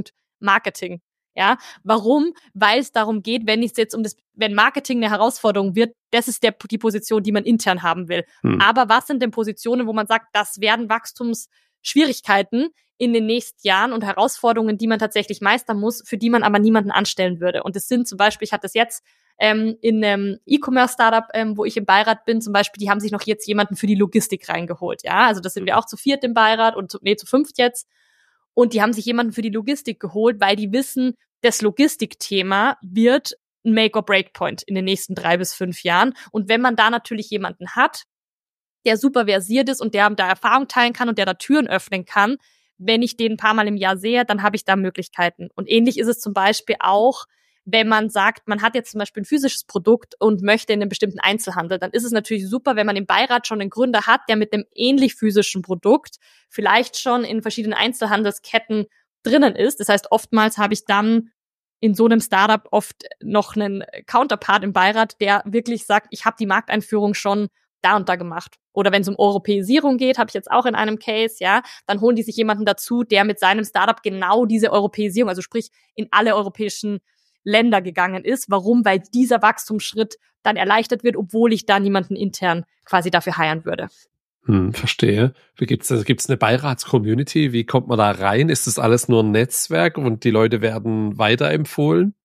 Marketing. Ja, warum? Weil es darum geht, wenn es jetzt um das, wenn Marketing eine Herausforderung wird, das ist der, die Position, die man intern haben will. Hm. Aber was sind denn Positionen, wo man sagt, das werden Wachstumsschwierigkeiten in den nächsten Jahren und Herausforderungen, die man tatsächlich meistern muss, für die man aber niemanden anstellen würde. Und das sind zum Beispiel, ich hatte das jetzt ähm, in einem E-Commerce-Startup, ähm, wo ich im Beirat bin, zum Beispiel, die haben sich noch jetzt jemanden für die Logistik reingeholt. Ja, also das sind wir auch zu viert im Beirat und zu, nee, zu fünft jetzt. Und die haben sich jemanden für die Logistik geholt, weil die wissen, das Logistikthema wird ein Make-or-Break-Point in den nächsten drei bis fünf Jahren. Und wenn man da natürlich jemanden hat, der super versiert ist und der da Erfahrung teilen kann und der da Türen öffnen kann, wenn ich den ein paar Mal im Jahr sehe, dann habe ich da Möglichkeiten. Und ähnlich ist es zum Beispiel auch, wenn man sagt, man hat jetzt zum Beispiel ein physisches Produkt und möchte in einem bestimmten Einzelhandel, dann ist es natürlich super, wenn man im Beirat schon einen Gründer hat, der mit einem ähnlich physischen Produkt vielleicht schon in verschiedenen Einzelhandelsketten drinnen ist. Das heißt, oftmals habe ich dann in so einem Startup oft noch einen Counterpart im Beirat, der wirklich sagt, ich habe die Markteinführung schon da und da gemacht. Oder wenn es um Europäisierung geht, habe ich jetzt auch in einem Case, ja, dann holen die sich jemanden dazu, der mit seinem Startup genau diese Europäisierung, also sprich in alle europäischen Länder gegangen ist. Warum? Weil dieser Wachstumsschritt dann erleichtert wird, obwohl ich da niemanden intern quasi dafür hiren würde. Hm, verstehe. Wie gibt's also gibt's eine Beirats-Community? Wie kommt man da rein? Ist das alles nur ein Netzwerk und die Leute werden weiterempfohlen?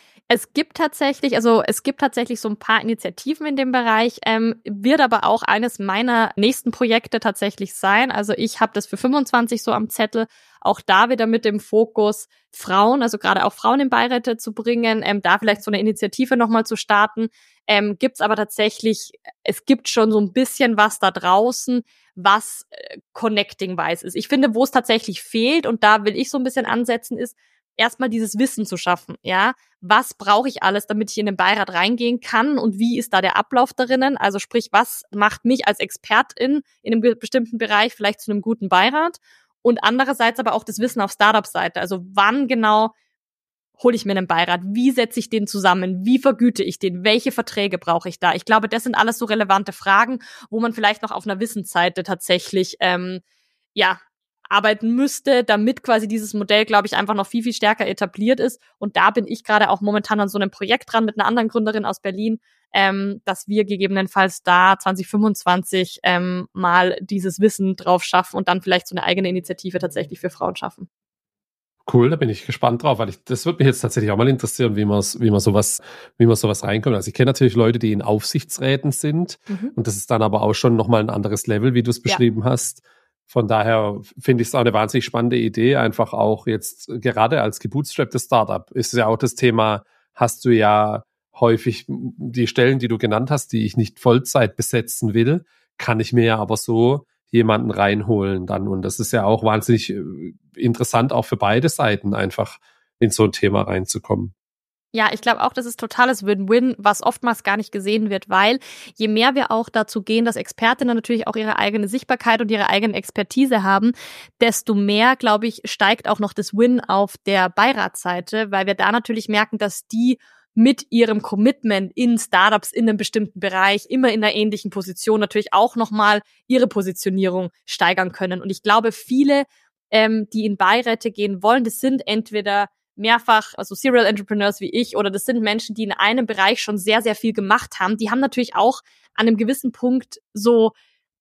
Es gibt tatsächlich, also es gibt tatsächlich so ein paar Initiativen in dem Bereich, ähm, wird aber auch eines meiner nächsten Projekte tatsächlich sein. Also ich habe das für fünfundzwanzig so am Zettel, auch da wieder mit dem Fokus Frauen, also gerade auch Frauen in Beiräte zu bringen, ähm, da vielleicht so eine Initiative nochmal zu starten. Ähm, gibt's aber tatsächlich, es gibt schon so ein bisschen was da draußen, was äh, connecting-wise ist. Ich finde, wo es tatsächlich fehlt, und da will ich so ein bisschen ansetzen, ist, erstmal dieses Wissen zu schaffen, ja. Was brauche ich alles, damit ich in den Beirat reingehen kann und wie ist da der Ablauf darinnen? Also sprich, was macht mich als Expertin in einem bestimmten Bereich vielleicht zu einem guten Beirat? Und andererseits aber auch das Wissen auf Startup-Seite. Also wann genau hole ich mir einen Beirat? Wie setze ich den zusammen? Wie vergüte ich den? Welche Verträge brauche ich da? Ich glaube, das sind alles so relevante Fragen, wo man vielleicht noch auf einer Wissensseite tatsächlich, ähm, ja, arbeiten müsste, damit quasi dieses Modell, glaube ich, einfach noch viel, viel stärker etabliert ist. Und da bin ich gerade auch momentan an so einem Projekt dran mit einer anderen Gründerin aus Berlin, ähm, dass wir gegebenenfalls da zwanzig fünfundzwanzig ähm, mal dieses Wissen drauf schaffen und dann vielleicht so eine eigene Initiative tatsächlich für Frauen schaffen. Cool, da bin ich gespannt drauf, weil ich, das würde mich jetzt tatsächlich auch mal interessieren, wie man wie man sowas, wie man sowas reinkommt. Also ich kenne natürlich Leute, die in Aufsichtsräten sind, mhm. und das ist dann aber auch schon nochmal ein anderes Level, wie du es beschrieben ja. hast. Von daher finde ich es auch eine wahnsinnig spannende Idee, einfach auch jetzt gerade als gebootstrapptes Startup ist ja auch das Thema, hast du ja häufig die Stellen, die du genannt hast, die ich nicht Vollzeit besetzen will, kann ich mir ja aber so jemanden reinholen dann. Und das ist ja auch wahnsinnig interessant, auch für beide Seiten einfach in so ein Thema reinzukommen. Ja, ich glaube auch, das ist totales Win-Win, was oftmals gar nicht gesehen wird, weil je mehr wir auch dazu gehen, dass Expertinnen natürlich auch ihre eigene Sichtbarkeit und ihre eigene Expertise haben, desto mehr, glaube ich, steigt auch noch das Win auf der Beiratsseite, weil wir da natürlich merken, dass die mit ihrem Commitment in Startups in einem bestimmten Bereich, immer in einer ähnlichen Position, natürlich auch nochmal ihre Positionierung steigern können. Und ich glaube, viele, ähm, die in Beiräte gehen wollen, das sind entweder mehrfach, also Serial Entrepreneurs wie ich, oder das sind Menschen, die in einem Bereich schon sehr, sehr viel gemacht haben. Die haben natürlich auch an einem gewissen Punkt so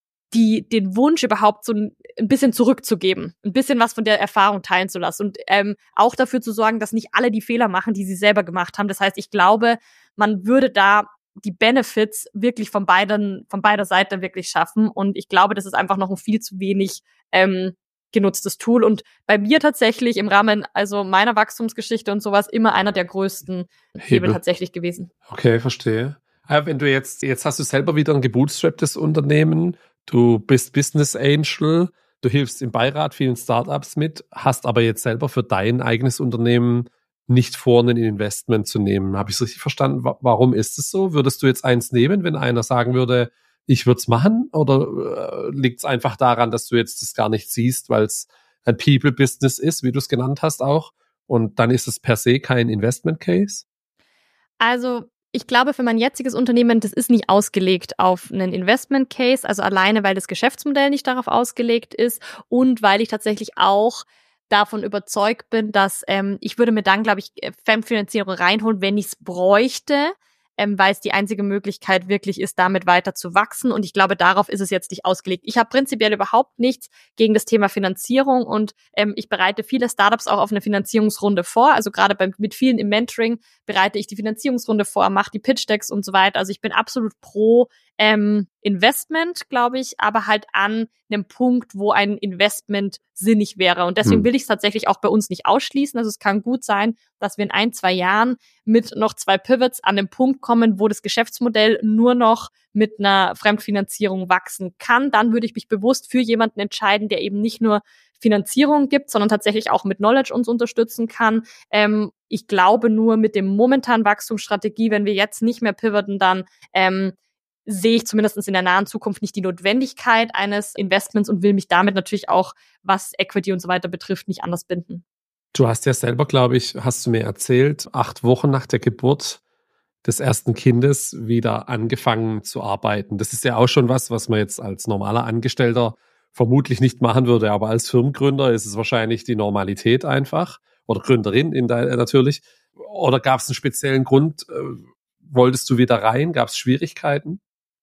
die den Wunsch überhaupt so ein bisschen zurückzugeben, ein bisschen was von der Erfahrung teilen zu lassen und ähm, auch dafür zu sorgen, dass nicht alle die Fehler machen, die sie selber gemacht haben. Das heißt, ich glaube, man würde da die Benefits wirklich von beiden, von beider Seite wirklich schaffen, und ich glaube, das ist einfach noch ein viel zu wenig ähm, genutztes Tool und bei mir tatsächlich im Rahmen also meiner Wachstumsgeschichte und sowas immer einer der größten Hebel, Hebel tatsächlich gewesen. Okay, verstehe. Aber wenn du jetzt, jetzt hast du selber wieder ein gebootstrapptes Unternehmen, du bist Business Angel, du hilfst im Beirat vielen Startups mit, hast aber jetzt selber für dein eigenes Unternehmen nicht vor, ein Investment zu nehmen. Habe ich es richtig verstanden? Warum ist es so? Würdest du jetzt eins nehmen, wenn einer sagen würde, ich würde es machen? Oder äh, liegt es einfach daran, dass du jetzt das gar nicht siehst, weil es ein People-Business ist, wie du es genannt hast auch? Und dann ist es per se kein Investment-Case? Also ich glaube, für mein jetziges Unternehmen, das ist nicht ausgelegt auf einen Investment-Case, also alleine, weil das Geschäftsmodell nicht darauf ausgelegt ist und weil ich tatsächlich auch davon überzeugt bin, dass ähm, ich würde mir dann, glaube ich, Fremdfinanzierung reinholen, wenn ich es bräuchte, ähm, weil es die einzige Möglichkeit wirklich ist, damit weiter zu wachsen. Und ich glaube, darauf ist es jetzt nicht ausgelegt. Ich habe prinzipiell überhaupt nichts gegen das Thema Finanzierung und ähm, ich bereite viele Startups auch auf eine Finanzierungsrunde vor. Also gerade beim, mit vielen im Mentoring bereite ich die Finanzierungsrunde vor, mache die Pitch-Decks und so weiter. Also ich bin absolut pro ähm, Investment, glaube ich, aber halt an einem Punkt, wo ein Investment sinnig wäre. Und deswegen Hm. will ich es tatsächlich auch bei uns nicht ausschließen. Also es kann gut sein, dass wir in ein, zwei Jahren mit noch zwei Pivots an den Punkt kommen, wo das Geschäftsmodell nur noch mit einer Fremdfinanzierung wachsen kann. Dann würde ich mich bewusst für jemanden entscheiden, der eben nicht nur Finanzierung gibt, sondern tatsächlich auch mit Knowledge uns unterstützen kann. Ähm, ich glaube nur mit dem momentanen Wachstumsstrategie, wenn wir jetzt nicht mehr pivoten, dann ähm, sehe ich zumindest in der nahen Zukunft nicht die Notwendigkeit eines Investments und will mich damit natürlich auch, was Equity und so weiter betrifft, nicht anders binden. Du hast ja selber, glaube ich, hast du mir erzählt, acht Wochen nach der Geburt des ersten Kindes wieder angefangen zu arbeiten. Das ist ja auch schon was, was man jetzt als normaler Angestellter vermutlich nicht machen würde, aber als Firmengründer ist es wahrscheinlich die Normalität einfach. Oder Gründerin in der, natürlich. Oder gab es einen speziellen Grund? Äh, wolltest du wieder rein? Gab es Schwierigkeiten?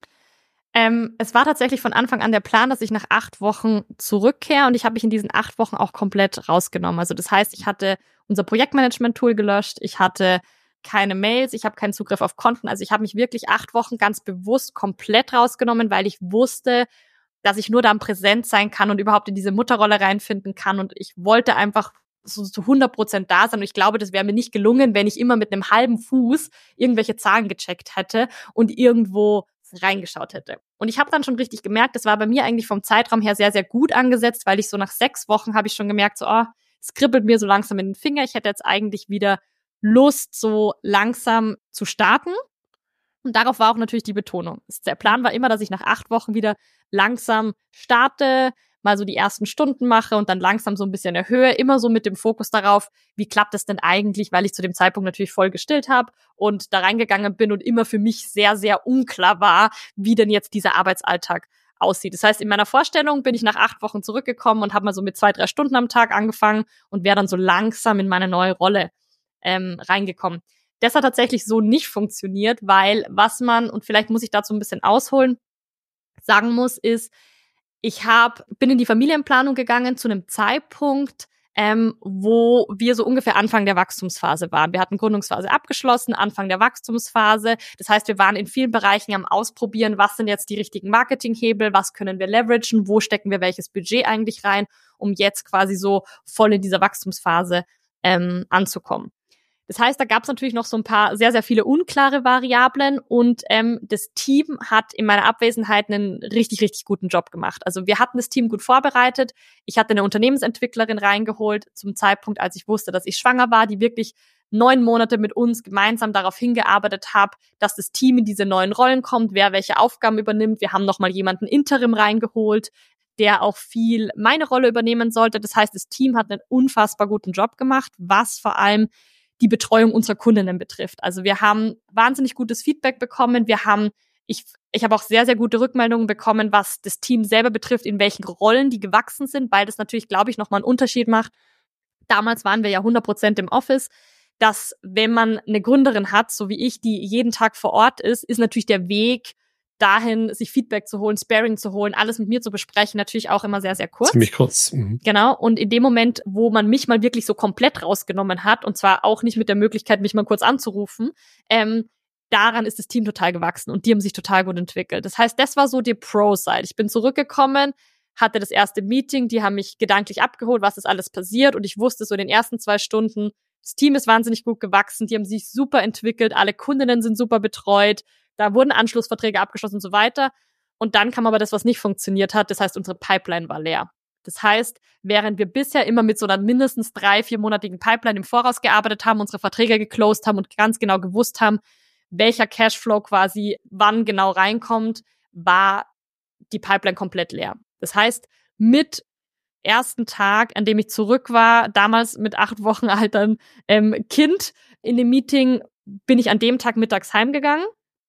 Ähm, es war tatsächlich von Anfang an der Plan, dass ich nach acht Wochen zurückkehre und ich habe mich in diesen acht Wochen auch komplett rausgenommen. Also das heißt, ich hatte unser Projektmanagement-Tool gelöscht, ich hatte keine Mails, ich habe keinen Zugriff auf Konten. Also ich habe mich wirklich acht Wochen ganz bewusst komplett rausgenommen, weil ich wusste, dass ich nur dann präsent sein kann und überhaupt in diese Mutterrolle reinfinden kann. Und ich wollte einfach so zu hundert Prozent da sein. Und ich glaube, das wäre mir nicht gelungen, wenn ich immer mit einem halben Fuß irgendwelche Zahlen gecheckt hätte und irgendwo reingeschaut hätte. Und ich habe dann schon richtig gemerkt, das war bei mir eigentlich vom Zeitraum her sehr, sehr gut angesetzt, weil ich so nach sechs Wochen habe ich schon gemerkt, so, oh, es kribbelt mir so langsam in den Finger. Ich hätte jetzt eigentlich wieder Lust, so langsam zu starten. Und darauf war auch natürlich die Betonung. Der Plan war immer, dass ich nach acht Wochen wieder langsam starte, mal so die ersten Stunden mache und dann langsam so ein bisschen erhöhe, immer so mit dem Fokus darauf, wie klappt es denn eigentlich, weil ich zu dem Zeitpunkt natürlich voll gestillt habe und da reingegangen bin und immer für mich sehr, sehr unklar war, wie denn jetzt dieser Arbeitsalltag aussieht. Das heißt, in meiner Vorstellung bin ich nach acht Wochen zurückgekommen und habe mal so mit zwei, drei Stunden am Tag angefangen und wäre dann so langsam in meine neue Rolle ähm, reingekommen. Das hat tatsächlich so nicht funktioniert, weil was man, und vielleicht muss ich dazu ein bisschen ausholen, sagen muss, ist, ich hab, bin in die Familienplanung gegangen zu einem Zeitpunkt, ähm, wo wir so ungefähr Anfang der Wachstumsphase waren. Wir hatten Gründungsphase abgeschlossen, Anfang der Wachstumsphase. Das heißt, wir waren in vielen Bereichen am Ausprobieren, was sind jetzt die richtigen Marketinghebel, was können wir leveragen, wo stecken wir welches Budget eigentlich rein, um jetzt quasi so voll in dieser Wachstumsphase ähm, anzukommen. Das heißt, da gab es natürlich noch so ein paar sehr, sehr viele unklare Variablen und ähm, das Team hat in meiner Abwesenheit einen richtig, richtig guten Job gemacht. Also wir hatten das Team gut vorbereitet. Ich hatte eine Unternehmensentwicklerin reingeholt zum Zeitpunkt, als ich wusste, dass ich schwanger war, die wirklich neun Monate mit uns gemeinsam darauf hingearbeitet hat, dass das Team in diese neuen Rollen kommt, wer welche Aufgaben übernimmt. Wir haben nochmal jemanden Interim reingeholt, der auch viel meine Rolle übernehmen sollte. Das heißt, das Team hat einen unfassbar guten Job gemacht, was vor allem die Betreuung unserer Kundinnen betrifft. Also wir haben wahnsinnig gutes Feedback bekommen. Wir haben, ich, ich habe auch sehr, sehr gute Rückmeldungen bekommen, was das Team selber betrifft, in welchen Rollen die gewachsen sind, weil das natürlich, glaube ich, nochmal einen Unterschied macht. Damals waren wir ja hundert Prozent im Office, dass wenn man eine Gründerin hat, so wie ich, die jeden Tag vor Ort ist, ist natürlich der Weg dahin, sich Feedback zu holen, Sparing zu holen, alles mit mir zu besprechen, natürlich auch immer sehr, sehr kurz. Ziemlich kurz. Mhm. Genau. Und in dem Moment, wo man mich mal wirklich so komplett rausgenommen hat, und zwar auch nicht mit der Möglichkeit, mich mal kurz anzurufen, ähm, daran ist das Team total gewachsen und die haben sich total gut entwickelt. Das heißt, das war so die Pro-Side. Ich bin zurückgekommen, hatte das erste Meeting, die haben mich gedanklich abgeholt, was ist alles passiert und ich wusste so in den ersten zwei Stunden, das Team ist wahnsinnig gut gewachsen, die haben sich super entwickelt, alle Kundinnen sind super betreut, da wurden Anschlussverträge abgeschlossen und so weiter. Und dann kam aber das, was nicht funktioniert hat. Das heißt, unsere Pipeline war leer. Das heißt, während wir bisher immer mit so einer mindestens drei-, viermonatigen Pipeline im Voraus gearbeitet haben, unsere Verträge geclosed haben und ganz genau gewusst haben, welcher Cashflow quasi wann genau reinkommt, war die Pipeline komplett leer. Das heißt, mit ersten Tag, an dem ich zurück war, damals mit acht Wochen altem ähm, Kind in dem Meeting, bin ich an dem Tag mittags heimgegangen,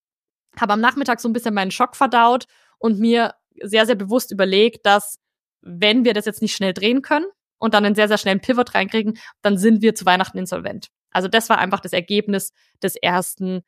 habe am Nachmittag so ein bisschen meinen Schock verdaut und mir sehr, sehr bewusst überlegt, dass wenn wir das jetzt nicht schnell drehen können, und dann einen sehr, sehr schnellen Pivot reinkriegen, dann sind wir zu Weihnachten insolvent. Also das war einfach das Ergebnis des ersten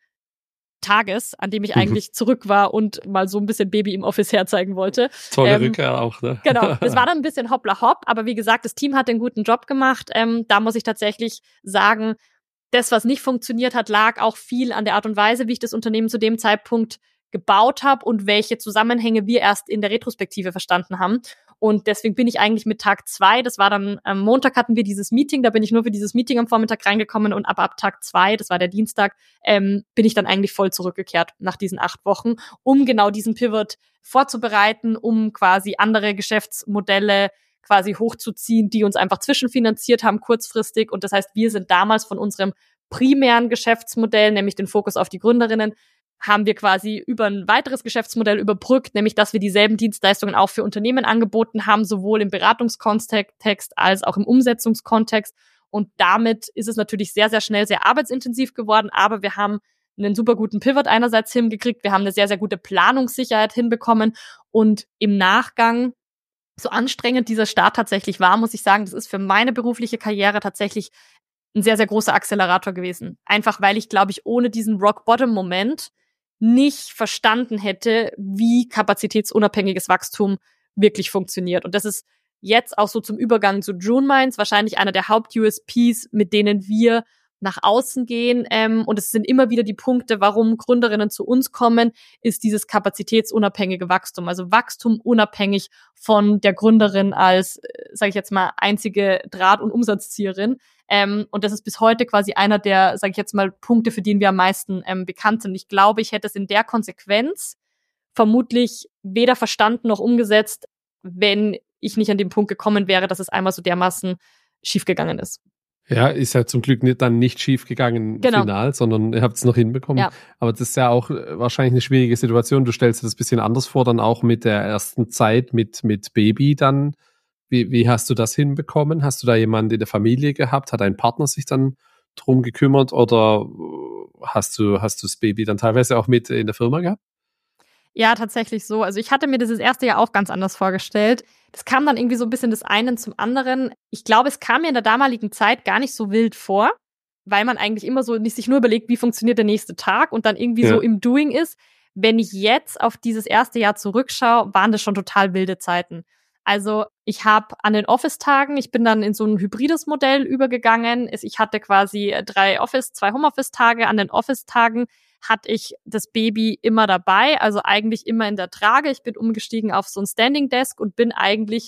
Tages, an dem ich eigentlich zurück war und mal so ein bisschen Baby im Office herzeigen wollte. Tolle ähm, Rückkehr auch, ne? Genau, das war dann ein bisschen hoppla hopp, aber wie gesagt, das Team hat einen guten Job gemacht. Ähm, da muss ich tatsächlich sagen, das, was nicht funktioniert hat, lag auch viel an der Art und Weise, wie ich das Unternehmen zu dem Zeitpunkt gebaut habe und welche Zusammenhänge wir erst in der Retrospektive verstanden haben. Und deswegen bin ich eigentlich mit Tag zwei, das war dann am Montag hatten wir dieses Meeting, da bin ich nur für dieses Meeting am Vormittag reingekommen und ab, ab Tag zwei, das war der Dienstag, ähm, bin ich dann eigentlich voll zurückgekehrt nach diesen acht Wochen, um genau diesen Pivot vorzubereiten, um quasi andere Geschäftsmodelle quasi hochzuziehen, die uns einfach zwischenfinanziert haben, kurzfristig. Und das heißt, wir sind damals von unserem primären Geschäftsmodell, nämlich den Fokus auf die Gründerinnen, haben wir quasi über ein weiteres Geschäftsmodell überbrückt, nämlich dass wir dieselben Dienstleistungen auch für Unternehmen angeboten haben, sowohl im Beratungskontext als auch im Umsetzungskontext. Und damit ist es natürlich sehr, sehr schnell sehr arbeitsintensiv geworden, aber wir haben einen super guten Pivot einerseits hingekriegt, wir haben eine sehr, sehr gute Planungssicherheit hinbekommen und im Nachgang, so anstrengend dieser Start tatsächlich war, muss ich sagen, das ist für meine berufliche Karriere tatsächlich ein sehr, sehr großer Akzelerator gewesen. Einfach weil ich, glaube ich, ohne diesen Rock-Bottom-Moment nicht verstanden hätte, wie kapazitätsunabhängiges Wachstum wirklich funktioniert. Und das ist jetzt auch so zum Übergang zu JuneMinds wahrscheinlich einer der Haupt-U S Ps, mit denen wir nach außen gehen. Ähm, und es sind immer wieder die Punkte, warum Gründerinnen zu uns kommen, ist dieses kapazitätsunabhängige Wachstum. Also Wachstum unabhängig von der Gründerin als, sage ich jetzt mal, einzige Draht- und Umsatzzieherin. Ähm, und das ist bis heute quasi einer der, sage ich jetzt mal, Punkte, für den wir am meisten ähm, bekannt sind. Ich glaube, ich hätte es in der Konsequenz vermutlich weder verstanden noch umgesetzt, wenn ich nicht an den Punkt gekommen wäre, dass es einmal so dermaßen schiefgegangen ist. Ja, ist ja zum Glück nicht, dann nicht schief gegangen Genau. final, sondern ihr habt es noch hinbekommen. Ja. Aber das ist ja auch wahrscheinlich eine schwierige Situation. Du stellst dir das ein bisschen anders vor, dann auch mit der ersten Zeit mit mit Baby dann. Wie, wie hast du das hinbekommen? Hast du da jemanden in der Familie gehabt? Hat dein Partner sich dann drum gekümmert oder hast du hast du das Baby dann teilweise auch mit in der Firma gehabt? Ja, tatsächlich so. Also ich hatte mir dieses erste Jahr auch ganz anders vorgestellt. Das kam dann irgendwie so ein bisschen das einen zum anderen. Ich glaube, es kam mir in der damaligen Zeit gar nicht so wild vor, weil man eigentlich immer so nicht sich nur überlegt, wie funktioniert der nächste Tag und dann irgendwie ja. so im Doing ist. Wenn ich jetzt auf dieses erste Jahr zurückschaue, waren das schon total wilde Zeiten. Also ich habe an den Office-Tagen, ich bin dann in so ein hybrides Modell übergegangen. Ich hatte quasi drei Office-, zwei Homeoffice-Tage. An den Office-Tagen hatte ich das Baby immer dabei, also eigentlich immer in der Trage. Ich bin umgestiegen auf so ein Standing Desk und bin eigentlich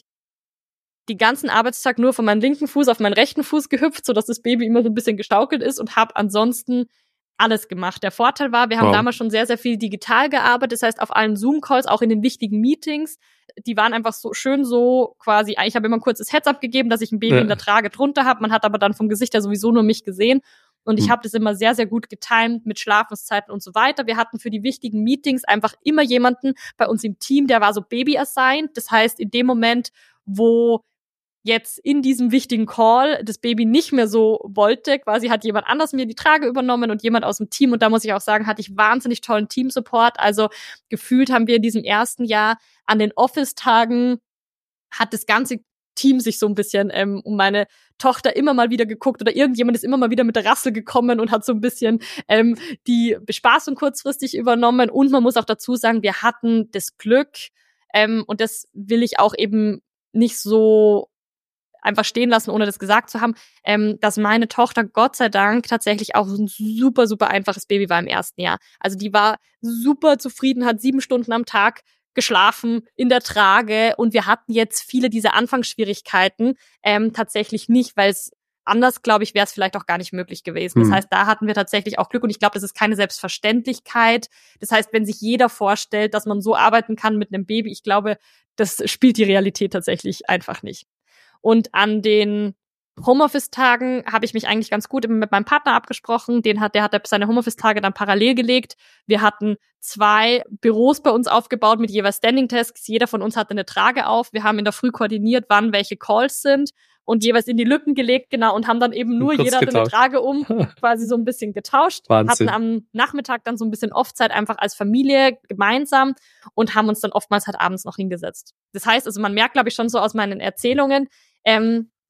die ganzen Arbeitstag nur von meinem linken Fuß auf meinen rechten Fuß gehüpft, sodass das Baby immer so ein bisschen gestaukelt ist und habe ansonsten alles gemacht. Der Vorteil war, wir haben wow. damals schon sehr, sehr viel digital gearbeitet. Das heißt, auf allen Zoom-Calls, auch in den wichtigen Meetings, die waren einfach so schön so quasi, ich habe immer ein kurzes Heads-up gegeben, dass ich ein Baby ja. in der Trage drunter habe. Man hat aber dann vom Gesicht her sowieso nur mich gesehen. Und ich hm. habe das immer sehr, sehr gut getimt mit Schlafenszeiten und so weiter. Wir hatten für die wichtigen Meetings einfach immer jemanden bei uns im Team, der war so Baby-assigned. Das heißt, in dem Moment, wo jetzt in diesem wichtigen Call das Baby nicht mehr so wollte, quasi hat jemand anders mir die Trage übernommen und jemand aus dem Team. Und da muss ich auch sagen, hatte ich wahnsinnig tollen Teamsupport. Also gefühlt haben wir in diesem ersten Jahr an den Office-Tagen hat das ganze Team sich so ein bisschen ähm, um meine Tochter immer mal wieder geguckt oder irgendjemand ist immer mal wieder mit der Rassel gekommen und hat so ein bisschen ähm, die Bespaßung kurzfristig übernommen. Und man muss auch dazu sagen, wir hatten das Glück, ähm, und das will ich auch eben nicht so einfach stehen lassen, ohne das gesagt zu haben, ähm, dass meine Tochter Gott sei Dank tatsächlich auch ein super, super einfaches Baby war im ersten Jahr. Also die war super zufrieden, hat sieben Stunden am Tag geschlafen in der Trage und wir hatten jetzt viele dieser Anfangsschwierigkeiten ähm, tatsächlich nicht, weil es anders, glaube ich, wäre es vielleicht auch gar nicht möglich gewesen. Das hm. heißt, da hatten wir tatsächlich auch Glück und ich glaube, das ist keine Selbstverständlichkeit. Das heißt, wenn sich jeder vorstellt, dass man so arbeiten kann mit einem Baby, ich glaube, das spielt die Realität tatsächlich einfach nicht. Und an den Homeoffice-Tagen habe ich mich eigentlich ganz gut mit meinem Partner abgesprochen. Den hat, der hat seine Homeoffice-Tage dann parallel gelegt. Wir hatten zwei Büros bei uns aufgebaut mit jeweils Standing-Tasks. Jeder von uns hatte eine Trage auf. Wir haben in der Früh koordiniert, wann welche Calls sind und jeweils in die Lücken gelegt, genau, und haben dann eben nur jeder hatte eine Trage um, quasi so ein bisschen getauscht. Wahnsinn. Hatten am Nachmittag dann so ein bisschen Offzeit einfach als Familie gemeinsam und haben uns dann oftmals halt abends noch hingesetzt. Das heißt, also man merkt, glaube ich, schon so aus meinen Erzählungen, ähm,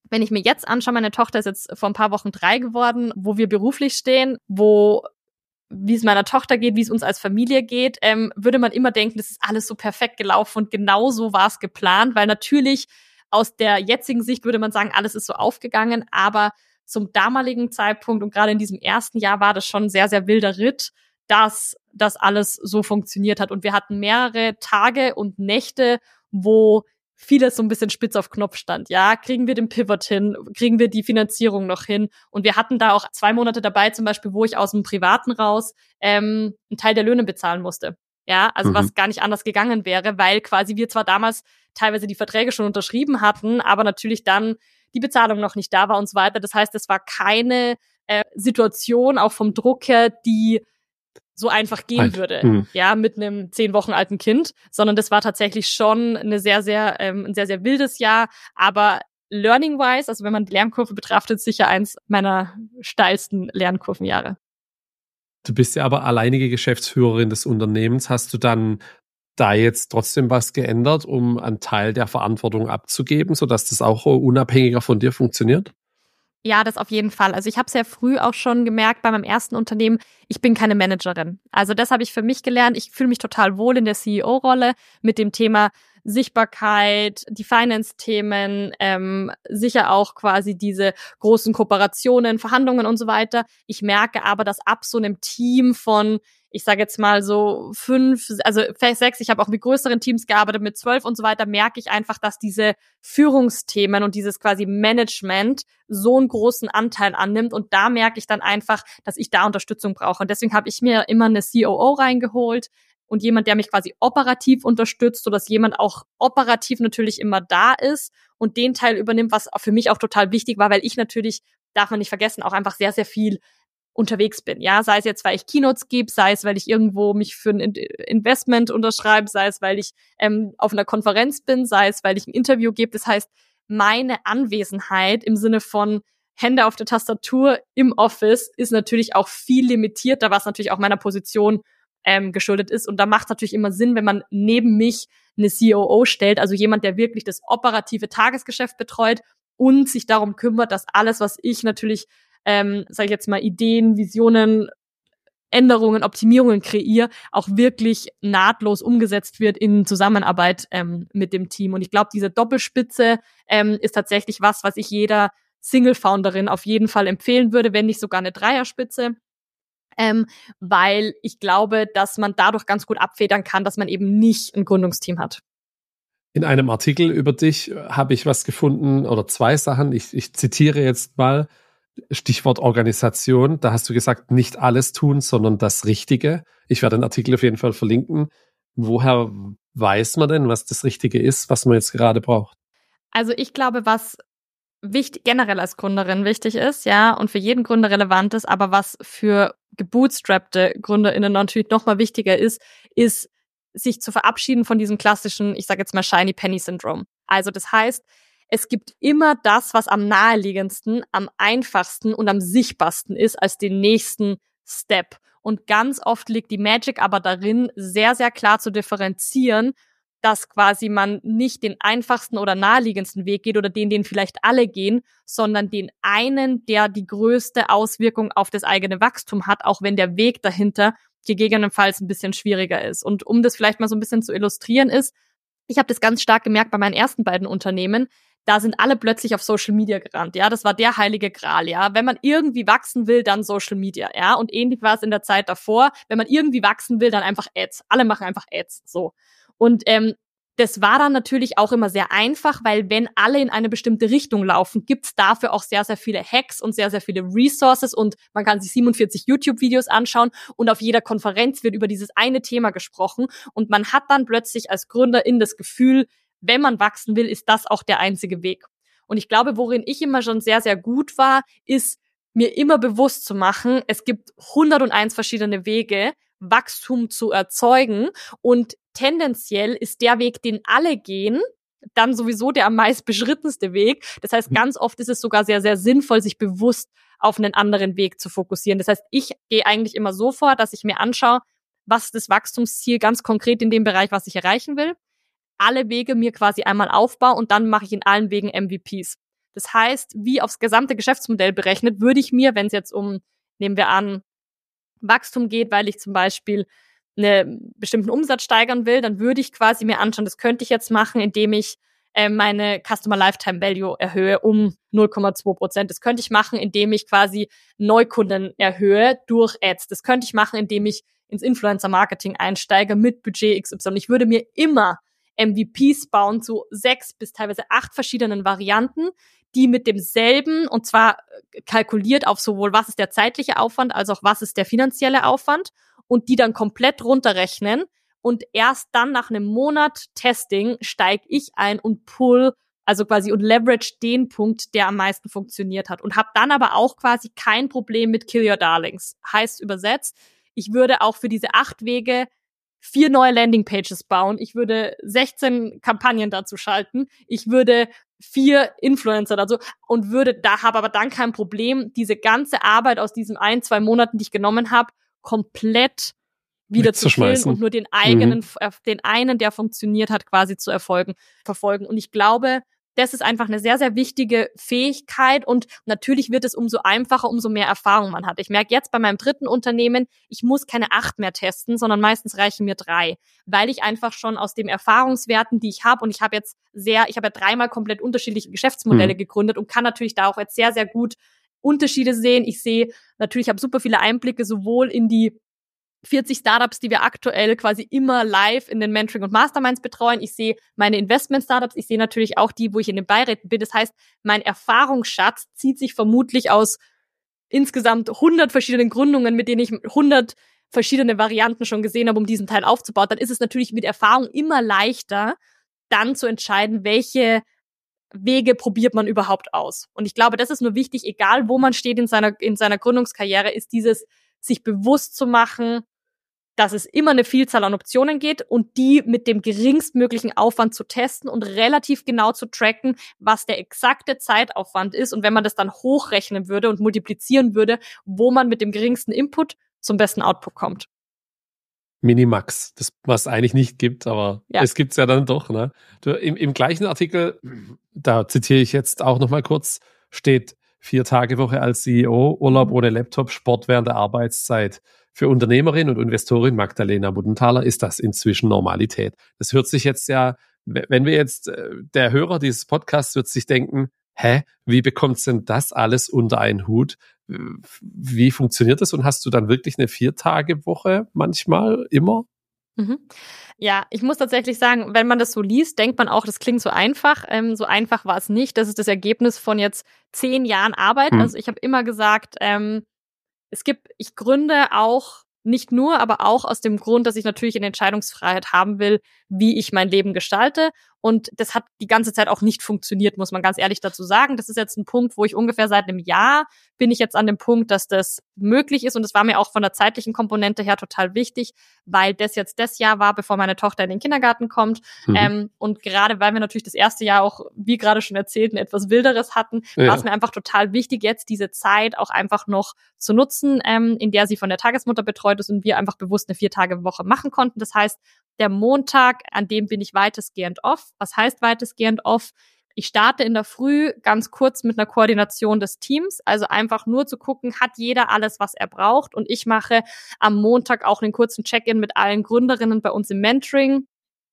wenn ich mir jetzt anschaue, meine Tochter ist jetzt vor ein paar Wochen drei geworden, wo wir beruflich stehen, wo wie es meiner Tochter geht, wie es uns als Familie geht, ähm, würde man immer denken, das ist alles so perfekt gelaufen und genau so war es geplant, weil natürlich aus der jetzigen Sicht würde man sagen, alles ist so aufgegangen, aber zum damaligen Zeitpunkt und gerade in diesem ersten Jahr war das schon ein sehr, sehr wilder Ritt, dass das alles so funktioniert hat. Und wir hatten mehrere Tage und Nächte, wo vieles so ein bisschen spitz auf Knopf stand. Ja, kriegen wir den Pivot hin? Kriegen wir die Finanzierung noch hin? Und wir hatten da auch zwei Monate dabei, zum Beispiel, wo ich aus dem Privaten raus ähm, einen Teil der Löhne bezahlen musste. Ja, also mhm. was gar nicht anders gegangen wäre, weil quasi wir zwar damals teilweise die Verträge schon unterschrieben hatten, aber natürlich dann die Bezahlung noch nicht da war und so weiter. Das heißt, es war keine äh, Situation, auch vom Druck her, die so einfach gehen halt. würde, mhm. ja, mit einem zehn Wochen alten Kind, sondern das war tatsächlich schon eine sehr, sehr, ähm, ein sehr, sehr wildes Jahr, aber learning-wise, also wenn man die Lernkurve betrachtet, sicher eins meiner steilsten Lernkurvenjahre. Du bist ja aber alleinige Geschäftsführerin des Unternehmens. Hast du dann da jetzt trotzdem was geändert, um einen Teil der Verantwortung abzugeben, sodass das auch unabhängiger von dir funktioniert? Ja, das auf jeden Fall. Also ich habe sehr früh auch schon gemerkt bei meinem ersten Unternehmen, ich bin keine Managerin. Also das habe ich für mich gelernt. Ich fühle mich total wohl in der C E O-Rolle mit dem Thema Sichtbarkeit, die Finance-Themen, ähm, sicher auch quasi diese großen Kooperationen, Verhandlungen und so weiter. Ich merke aber, dass ab so einem Team von, ich sage jetzt mal so fünf, also vielleicht sechs, ich habe auch mit größeren Teams gearbeitet, mit zwölf und so weiter, merke ich einfach, dass diese Führungsthemen und dieses quasi Management so einen großen Anteil annimmt. Und da merke ich dann einfach, dass ich da Unterstützung brauche. Und deswegen habe ich mir immer eine C O O reingeholt und jemand, der mich quasi operativ unterstützt, sodass jemand auch operativ natürlich immer da ist und den Teil übernimmt, was für mich auch total wichtig war, weil ich natürlich, darf man nicht vergessen, auch einfach sehr, sehr viel unterwegs bin, ja, sei es jetzt, weil ich Keynotes gebe, sei es, weil ich irgendwo mich für ein Investment unterschreibe, sei es, weil ich ähm, auf einer Konferenz bin, sei es, weil ich ein Interview gebe. Das heißt, meine Anwesenheit im Sinne von Hände auf der Tastatur im Office ist natürlich auch viel limitierter, was natürlich auch meiner Position ähm, geschuldet ist. Und da macht es natürlich immer Sinn, wenn man neben mich eine C O O stellt, also jemand, der wirklich das operative Tagesgeschäft betreut und sich darum kümmert, dass alles, was ich natürlich Ähm, sage ich jetzt mal, Ideen, Visionen, Änderungen, Optimierungen kreiere, auch wirklich nahtlos umgesetzt wird in Zusammenarbeit ähm, mit dem Team. Und ich glaube, diese Doppelspitze ähm, ist tatsächlich was, was ich jeder Single-Founderin auf jeden Fall empfehlen würde, wenn nicht sogar eine Dreierspitze. Ähm, weil ich glaube, dass man dadurch ganz gut abfedern kann, dass man eben nicht ein Gründungsteam hat. In einem Artikel über dich habe ich was gefunden, oder zwei Sachen, ich, ich zitiere jetzt mal, Stichwort Organisation, da hast du gesagt, nicht alles tun, sondern das Richtige. Ich werde den Artikel auf jeden Fall verlinken. Woher weiß man denn, was das Richtige ist, was man jetzt gerade braucht? Also ich glaube, was wichtig, generell als Gründerin wichtig ist, ja, und für jeden Gründer relevant ist, aber was für gebootstrappte GründerInnen natürlich noch mal wichtiger ist, ist, sich zu verabschieden von diesem klassischen, ich sage jetzt mal Shiny Penny Syndrome. Also das heißt, es gibt immer das, was am naheliegendsten, am einfachsten und am sichtbarsten ist als den nächsten Step. Und ganz oft liegt die Magic aber darin, sehr, sehr klar zu differenzieren, dass quasi man nicht den einfachsten oder naheliegendsten Weg geht oder den, den vielleicht alle gehen, sondern den einen, der die größte Auswirkung auf das eigene Wachstum hat, auch wenn der Weg dahinter gegebenenfalls ein bisschen schwieriger ist. Und um das vielleicht mal so ein bisschen zu illustrieren ist, ich habe das ganz stark gemerkt bei meinen ersten beiden Unternehmen, da sind alle plötzlich auf Social Media gerannt, ja, das war der heilige Gral, ja, wenn man irgendwie wachsen will, dann Social Media, ja, und ähnlich war es in der Zeit davor, wenn man irgendwie wachsen will, dann einfach Ads, alle machen einfach Ads, so. Und ähm, das war dann natürlich auch immer sehr einfach, weil wenn alle in eine bestimmte Richtung laufen, gibt's dafür auch sehr, sehr viele Hacks und sehr, sehr viele Resources und man kann sich siebenundvierzig YouTube-Videos anschauen und auf jeder Konferenz wird über dieses eine Thema gesprochen und man hat dann plötzlich als Gründerin das Gefühl, wenn man wachsen will, ist das auch der einzige Weg. Und ich glaube, worin ich immer schon sehr, sehr gut war, ist mir immer bewusst zu machen, es gibt hunderteins verschiedene Wege, Wachstum zu erzeugen und tendenziell ist der Weg, den alle gehen, dann sowieso der am meist beschrittenste Weg. Das heißt, ganz oft ist es sogar sehr, sehr sinnvoll, sich bewusst auf einen anderen Weg zu fokussieren. Das heißt, ich gehe eigentlich immer so vor, dass ich mir anschaue, was ist das Wachstumsziel ganz konkret in dem Bereich, was ich erreichen will, alle Wege mir quasi einmal aufbaue und dann mache ich in allen Wegen M V Ps. Das heißt, wie aufs gesamte Geschäftsmodell berechnet, würde ich mir, wenn es jetzt um, nehmen wir an, Wachstum geht, weil ich zum Beispiel einen bestimmten Umsatz steigern will, dann würde ich quasi mir anschauen, das könnte ich jetzt machen, indem ich äh, meine Customer Lifetime Value erhöhe um null Komma zwei Prozent. Das könnte ich machen, indem ich quasi Neukunden erhöhe durch Ads. Das könnte ich machen, indem ich ins Influencer-Marketing einsteige mit Budget X Y. Ich würde mir immer M V Ps bauen zu sechs bis teilweise acht verschiedenen Varianten, die mit demselben, und zwar kalkuliert auf sowohl was ist der zeitliche Aufwand, als auch was ist der finanzielle Aufwand, und die dann komplett runterrechnen, und erst dann nach einem Monat Testing steige ich ein und pull, also quasi und leverage den Punkt, der am meisten funktioniert hat, und habe dann aber auch quasi kein Problem mit Kill Your Darlings. Heißt übersetzt, ich würde auch für diese acht Wege vier neue Landingpages bauen. Ich würde sechzehn Kampagnen dazu schalten. Ich würde vier Influencer dazu und würde da, habe aber dann kein Problem, diese ganze Arbeit aus diesen ein, zwei Monaten, die ich genommen habe, komplett wieder zu killen und nur den eigenen, mhm. den einen, der funktioniert hat, quasi zu erfolgen, verfolgen. Und ich glaube, das ist einfach eine sehr, sehr wichtige Fähigkeit, und natürlich wird es umso einfacher, umso mehr Erfahrung man hat. Ich merke jetzt bei meinem dritten Unternehmen, ich muss keine acht mehr testen, sondern meistens reichen mir drei, weil ich einfach schon aus den Erfahrungswerten, die ich habe, und ich habe jetzt sehr, ich habe ja dreimal komplett unterschiedliche Geschäftsmodelle mhm. gegründet und kann natürlich da auch jetzt sehr, sehr gut Unterschiede sehen. Ich sehe natürlich, ich habe super viele Einblicke sowohl in die vierzig Startups, die wir aktuell quasi immer live in den Mentoring und Masterminds betreuen. Ich sehe meine Investment-Startups, ich sehe natürlich auch die, wo ich in den Beiräten bin. Das heißt, mein Erfahrungsschatz zieht sich vermutlich aus insgesamt hundert verschiedenen Gründungen, mit denen ich hundert verschiedene Varianten schon gesehen habe, um diesen Teil aufzubauen. Dann ist es natürlich mit Erfahrung immer leichter, dann zu entscheiden, welche Wege probiert man überhaupt aus. Und ich glaube, das ist nur wichtig, egal wo man steht in seiner, in seiner Gründungskarriere, ist dieses, sich bewusst zu machen, dass es immer eine Vielzahl an Optionen geht und die mit dem geringstmöglichen Aufwand zu testen und relativ genau zu tracken, was der exakte Zeitaufwand ist. Und wenn man das dann hochrechnen würde und multiplizieren würde, wo man mit dem geringsten Input zum besten Output kommt. Minimax, das was eigentlich nicht gibt, aber ja. Es gibt's ja dann doch. Ne? Du, im, im gleichen Artikel, da zitiere ich jetzt auch noch mal kurz, steht vier Tage Woche als C E O, Urlaub ohne Laptop, Sport während der Arbeitszeit. Für Unternehmerin und Investorin Magdalena Muttenthaler ist das inzwischen Normalität. Das hört sich jetzt ja, wenn wir jetzt, der Hörer dieses Podcasts wird sich denken, hä, wie bekommt's denn das alles unter einen Hut? Wie funktioniert das? Und hast du dann wirklich eine Vier-Tage-Woche manchmal, immer? Mhm. Ja, ich muss tatsächlich sagen, wenn man das so liest, denkt man auch, das klingt so einfach. Ähm, so einfach war es nicht. Das ist das Ergebnis von jetzt zehn Jahren Arbeit. Hm. Also ich habe immer gesagt, ähm, es gibt, ich gründe auch nicht nur, aber auch aus dem Grund, dass ich natürlich eine Entscheidungsfreiheit haben will, wie ich mein Leben gestalte. Und das hat die ganze Zeit auch nicht funktioniert, muss man ganz ehrlich dazu sagen. Das ist jetzt ein Punkt, wo ich ungefähr seit einem Jahr bin ich jetzt an dem Punkt, dass das möglich ist. Und das war mir auch von der zeitlichen Komponente her total wichtig, weil das jetzt das Jahr war, bevor meine Tochter in den Kindergarten kommt. Mhm. Ähm, und gerade weil wir natürlich das erste Jahr auch, wie gerade schon erzählt, ein etwas wilderes hatten, ja. war es mir einfach total wichtig, jetzt diese Zeit auch einfach noch zu nutzen, ähm, in der sie von der Tagesmutter betreut ist und wir einfach bewusst eine Vier-Tage-Woche machen konnten. Das heißt, der Montag, an dem bin ich weitestgehend off. Was heißt weitestgehend off? Ich starte in der Früh ganz kurz mit einer Koordination des Teams, also einfach nur zu gucken, hat jeder alles, was er braucht, und ich mache am Montag auch einen kurzen Check-in mit allen Gründerinnen bei uns im Mentoring,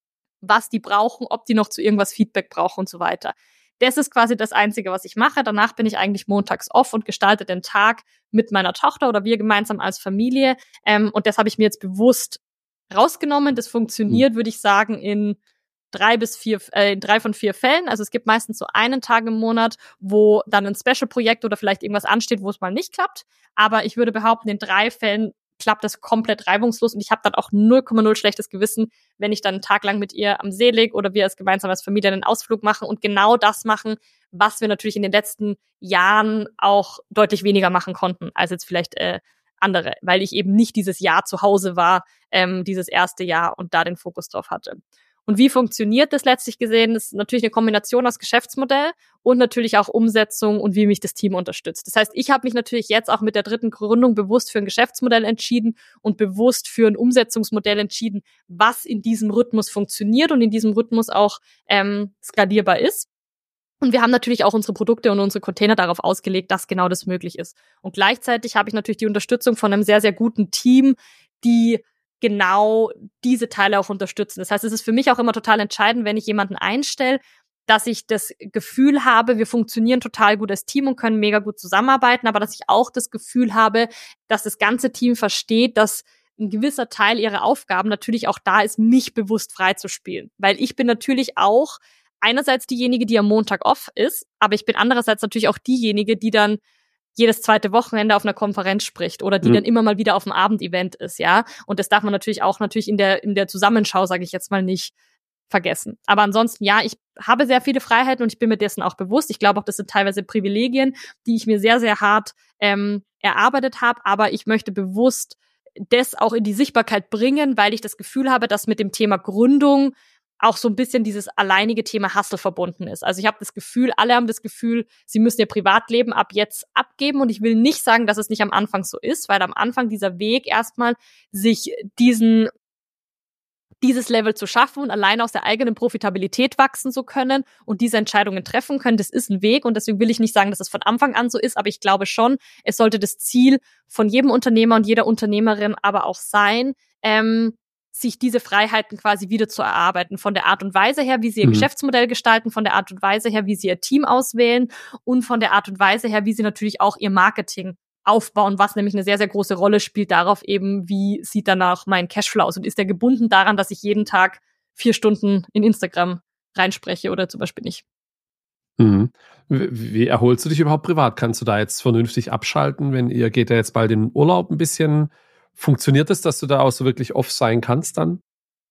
was die brauchen, ob die noch zu irgendwas Feedback brauchen und so weiter. Das ist quasi das Einzige, was ich mache. Danach bin ich eigentlich montags off und gestalte den Tag mit meiner Tochter oder wir gemeinsam als Familie, ähm, und das habe ich mir jetzt bewusst rausgenommen. Das funktioniert, würde ich sagen, in drei bis vier, äh, in drei von vier Fällen. Also es gibt meistens so einen Tag im Monat, wo dann ein Special-Projekt oder vielleicht irgendwas ansteht, wo es mal nicht klappt. Aber ich würde behaupten, in drei Fällen klappt das komplett reibungslos, und ich habe dann auch null Komma null schlechtes Gewissen, wenn ich dann einen Tag lang mit ihr am See liege oder wir als gemeinsam als Familie einen Ausflug machen und genau das machen, was wir natürlich in den letzten Jahren auch deutlich weniger machen konnten, als jetzt vielleicht äh, andere, weil ich eben nicht dieses Jahr zu Hause war, ähm, dieses erste Jahr, und da den Fokus drauf hatte. Und wie funktioniert das letztlich gesehen? Das ist natürlich eine Kombination aus Geschäftsmodell und natürlich auch Umsetzung und wie mich das Team unterstützt. Das heißt, ich habe mich natürlich jetzt auch mit der dritten Gründung bewusst für ein Geschäftsmodell entschieden und bewusst für ein Umsetzungsmodell entschieden, was in diesem Rhythmus funktioniert und in diesem Rhythmus auch ähm, skalierbar ist. Und wir haben natürlich auch unsere Produkte und unsere Container darauf ausgelegt, dass genau das möglich ist. Und gleichzeitig habe ich natürlich die Unterstützung von einem sehr, sehr guten Team, die genau diese Teile auch unterstützen. Das heißt, es ist für mich auch immer total entscheidend, wenn ich jemanden einstelle, dass ich das Gefühl habe, wir funktionieren total gut als Team und können mega gut zusammenarbeiten, aber dass ich auch das Gefühl habe, dass das ganze Team versteht, dass ein gewisser Teil ihrer Aufgaben natürlich auch da ist, mich bewusst freizuspielen. Weil ich bin natürlich auch einerseits diejenige, die am Montag off ist, aber ich bin andererseits natürlich auch diejenige, die dann jedes zweite Wochenende auf einer Konferenz spricht oder die mhm. dann immer mal wieder auf einem Abendevent ist, ja. Und das darf man natürlich auch natürlich in der in der Zusammenschau, sage ich jetzt mal, nicht vergessen. Aber ansonsten, ja, ich habe sehr viele Freiheiten und ich bin mir dessen auch bewusst. Ich glaube auch, das sind teilweise Privilegien, die ich mir sehr, sehr hart ähm, erarbeitet habe, aber ich möchte bewusst das auch in die Sichtbarkeit bringen, weil ich das Gefühl habe, dass mit dem Thema Gründung auch so ein bisschen dieses alleinige Thema Hustle verbunden ist. Also ich habe das Gefühl, alle haben das Gefühl, sie müssen ihr Privatleben ab jetzt abgeben und ich will nicht sagen, dass es nicht am Anfang so ist, weil am Anfang dieser Weg erstmal sich diesen dieses Level zu schaffen und alleine aus der eigenen Profitabilität wachsen zu können und diese Entscheidungen treffen können, das ist ein Weg und deswegen will ich nicht sagen, dass es von Anfang an so ist, aber ich glaube schon, es sollte das Ziel von jedem Unternehmer und jeder Unternehmerin aber auch sein, ähm, sich diese Freiheiten quasi wieder zu erarbeiten, von der Art und Weise her, wie sie ihr mhm. Geschäftsmodell gestalten, von der Art und Weise her, wie sie ihr Team auswählen und von der Art und Weise her, wie sie natürlich auch ihr Marketing aufbauen, was nämlich eine sehr, sehr große Rolle spielt darauf eben, wie sieht danach mein Cashflow aus und ist der gebunden daran, dass ich jeden Tag vier Stunden in Instagram reinspreche oder zum Beispiel nicht. Mhm. Wie, wie erholst du dich überhaupt privat? Kannst du da jetzt vernünftig abschalten, wenn ihr geht ja jetzt bald in den Urlaub ein bisschen? Funktioniert es, dass du da auch so wirklich off sein kannst dann?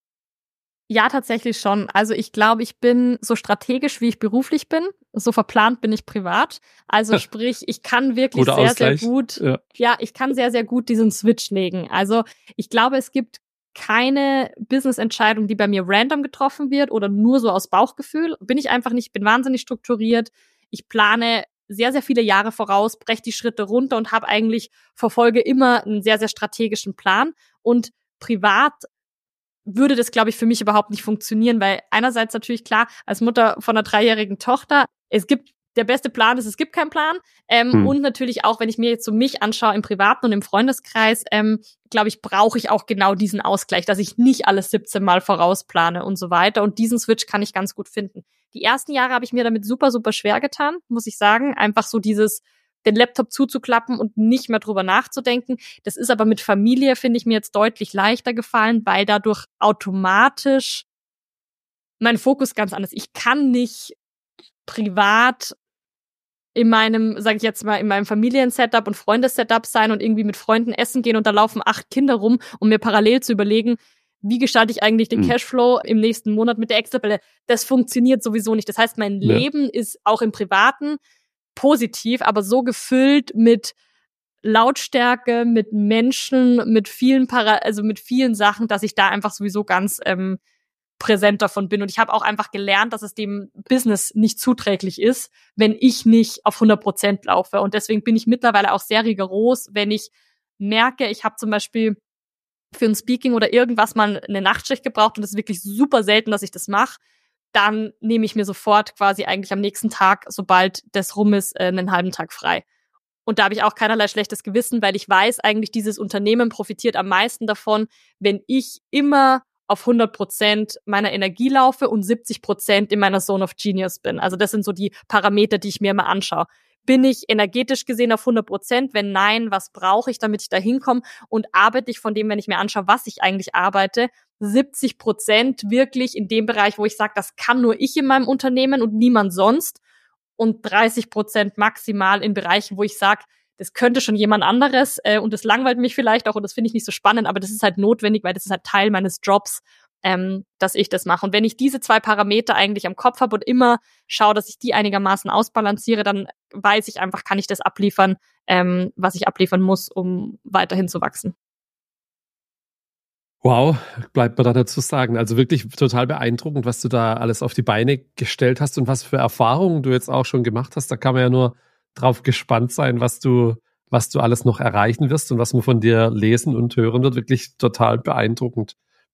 Ja, tatsächlich schon. Also ich glaube, ich bin so strategisch, wie ich beruflich bin. So verplant bin ich privat. Also sprich, ich kann wirklich Guter sehr, Ausgleich. sehr gut, ja. ja, ich kann sehr, sehr gut diesen Switch legen. Also ich glaube, es gibt keine Business-Entscheidung, die bei mir random getroffen wird oder nur so aus Bauchgefühl. Bin ich einfach nicht, bin wahnsinnig strukturiert. Ich plane sehr, sehr viele Jahre voraus, breche die Schritte runter und habe eigentlich, verfolge immer einen sehr, sehr strategischen Plan. Und privat würde das, glaube ich, für mich überhaupt nicht funktionieren, weil einerseits natürlich klar, als Mutter von einer dreijährigen Tochter, es gibt, der beste Plan ist, es gibt keinen Plan. Ähm, hm. Und natürlich auch, wenn ich mir jetzt so mich anschaue im Privaten und im Freundeskreis, ähm, glaube ich, brauche ich auch genau diesen Ausgleich, dass ich nicht alles siebzehn Mal vorausplane und so weiter. Und diesen Switch kann ich ganz gut finden. Die ersten Jahre habe ich mir damit super, super schwer getan, muss ich sagen. Einfach so dieses, den Laptop zuzuklappen und nicht mehr drüber nachzudenken. Das ist aber mit Familie, finde ich, mir jetzt deutlich leichter gefallen, weil dadurch automatisch mein Fokus ganz anders. Ich kann nicht privat in meinem, sag ich jetzt mal, in meinem Familiensetup und Freundessetup sein und irgendwie mit Freunden essen gehen und da laufen acht Kinder rum, um mir parallel zu überlegen, wie gestalte ich eigentlich den Cashflow im nächsten Monat mit der Excel-Tabelle. Das funktioniert sowieso nicht. Das heißt, mein ja. Leben ist auch im Privaten positiv, aber so gefüllt mit Lautstärke, mit Menschen, mit vielen Para, also mit vielen Sachen, dass ich da einfach sowieso ganz ähm, präsent davon bin. Und ich habe auch einfach gelernt, dass es dem Business nicht zuträglich ist, wenn ich nicht auf hundert Prozent laufe. Und deswegen bin ich mittlerweile auch sehr rigoros, wenn ich merke, ich habe zum Beispiel für ein Speaking oder irgendwas mal eine Nachtschicht gebraucht und es ist wirklich super selten, dass ich das mache, dann nehme ich mir sofort quasi eigentlich am nächsten Tag, sobald das rum ist, einen halben Tag frei. Und da habe ich auch keinerlei schlechtes Gewissen, weil ich weiß, eigentlich dieses Unternehmen profitiert am meisten davon, wenn ich immer auf hundert Prozent meiner Energie laufe und siebzig Prozent in meiner Zone of Genius bin. Also das sind so die Parameter, die ich mir immer anschaue. Bin ich energetisch gesehen auf hundert Prozent? Wenn nein, was brauche ich, damit ich da hinkomme? Und arbeite ich von dem, wenn ich mir anschaue, was ich eigentlich arbeite, siebzig Prozent wirklich in dem Bereich, wo ich sage, das kann nur ich in meinem Unternehmen und niemand sonst. Und dreißig Prozent maximal in Bereichen, wo ich sage, das könnte schon jemand anderes äh, und das langweilt mich vielleicht auch und das finde ich nicht so spannend, aber das ist halt notwendig, weil das ist halt Teil meines Jobs, ähm, dass ich das mache. Und wenn ich diese zwei Parameter eigentlich am Kopf habe und immer schaue, dass ich die einigermaßen ausbalanciere, dann weiß ich einfach, kann ich das abliefern, ähm, was ich abliefern muss, um weiterhin zu wachsen. Wow, bleibt mir da dazu sagen. Also wirklich total beeindruckend, was du da alles auf die Beine gestellt hast und was für Erfahrungen du jetzt auch schon gemacht hast. Da kann man ja nur drauf gespannt sein, was du, was du alles noch erreichen wirst und was man von dir lesen und hören wird. Wirklich total beeindruckend.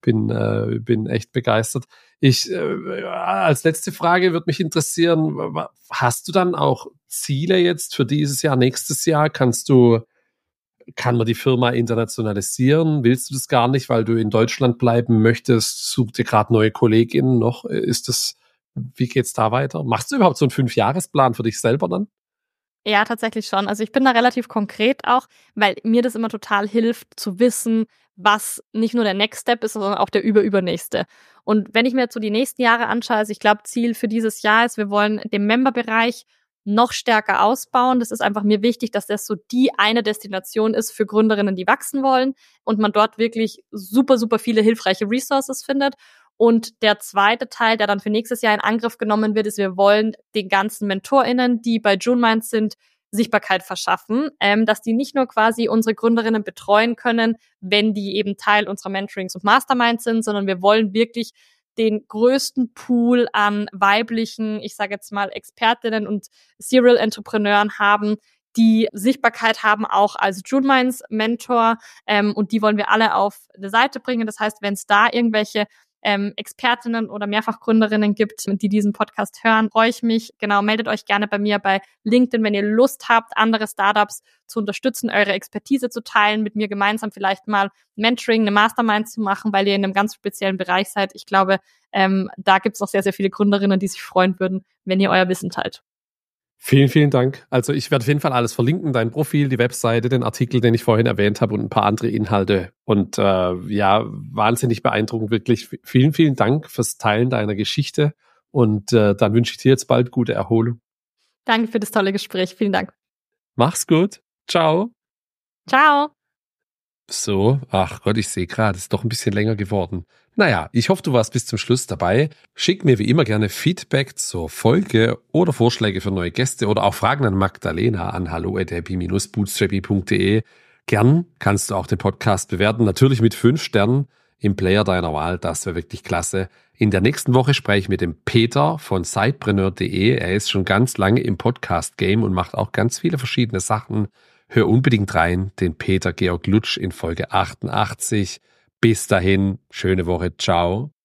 Bin, äh, bin echt begeistert. Ich, äh, als letzte Frage würde mich interessieren, hast du dann auch Ziele jetzt für dieses Jahr, nächstes Jahr? Kannst du, kann man die Firma internationalisieren? Willst du das gar nicht, weil du in Deutschland bleiben möchtest? Such dir gerade neue KollegInnen noch? Ist das, wie geht's da weiter? Machst du überhaupt so einen Fünfjahresplan für dich selber dann? Ja, tatsächlich schon. Also ich bin da relativ konkret auch, weil mir das immer total hilft zu wissen, was nicht nur der Next Step ist, sondern auch der überübernächste. Und wenn ich mir jetzt so die nächsten Jahre anschaue, also ich glaube, Ziel für dieses Jahr ist, wir wollen den Memberbereich noch stärker ausbauen. Das ist einfach mir wichtig, dass das so die eine Destination ist für Gründerinnen, die wachsen wollen und man dort wirklich super, super viele hilfreiche Resources findet. Und der zweite Teil, der dann für nächstes Jahr in Angriff genommen wird, ist, wir wollen den ganzen MentorInnen, die bei JuneMinds sind, Sichtbarkeit verschaffen, ähm, dass die nicht nur quasi unsere Gründerinnen betreuen können, wenn die eben Teil unserer Mentorings und Masterminds sind, sondern wir wollen wirklich den größten Pool an weiblichen, ich sage jetzt mal Expertinnen und Serial Entrepreneuren haben, die Sichtbarkeit haben, auch als JuneMinds Mentor, ähm, und die wollen wir alle auf die Seite bringen. Das heißt, wenn es da irgendwelche ähm, Expertinnen oder Mehrfachgründerinnen gibt, die diesen Podcast hören, freue ich mich. Genau, meldet euch gerne bei mir bei LinkedIn, wenn ihr Lust habt, andere Startups zu unterstützen, eure Expertise zu teilen, mit mir gemeinsam vielleicht mal Mentoring, eine Mastermind zu machen, weil ihr in einem ganz speziellen Bereich seid. Ich glaube, ähm, da gibt es auch sehr, sehr viele Gründerinnen, die sich freuen würden, wenn ihr euer Wissen teilt. Vielen, vielen Dank. Also ich werde auf jeden Fall alles verlinken, dein Profil, die Webseite, den Artikel, den ich vorhin erwähnt habe und ein paar andere Inhalte. Und äh, ja, wahnsinnig beeindruckend, wirklich. Vielen, vielen Dank fürs Teilen deiner Geschichte und äh, dann wünsche ich dir jetzt bald gute Erholung. Danke für das tolle Gespräch. Vielen Dank. Mach's gut. Ciao. Ciao. So, ach Gott, ich sehe gerade, es ist doch ein bisschen länger geworden. Naja, ich hoffe, du warst bis zum Schluss dabei. Schick mir wie immer gerne Feedback zur Folge oder Vorschläge für neue Gäste oder auch Fragen an Magdalena an hallo at happy dash bootstrappy punkt de. Gern kannst du auch den Podcast bewerten, natürlich mit fünf Sternen im Player deiner Wahl, das wäre wirklich klasse. In der nächsten Woche spreche ich mit dem Peter von sidepreneur punkt de. Er ist schon ganz lange im Podcast-Game und macht auch ganz viele verschiedene Sachen. Hör unbedingt rein, den Peter Georg Lutsch in Folge achtundachtzig. Bis dahin, schöne Woche, ciao.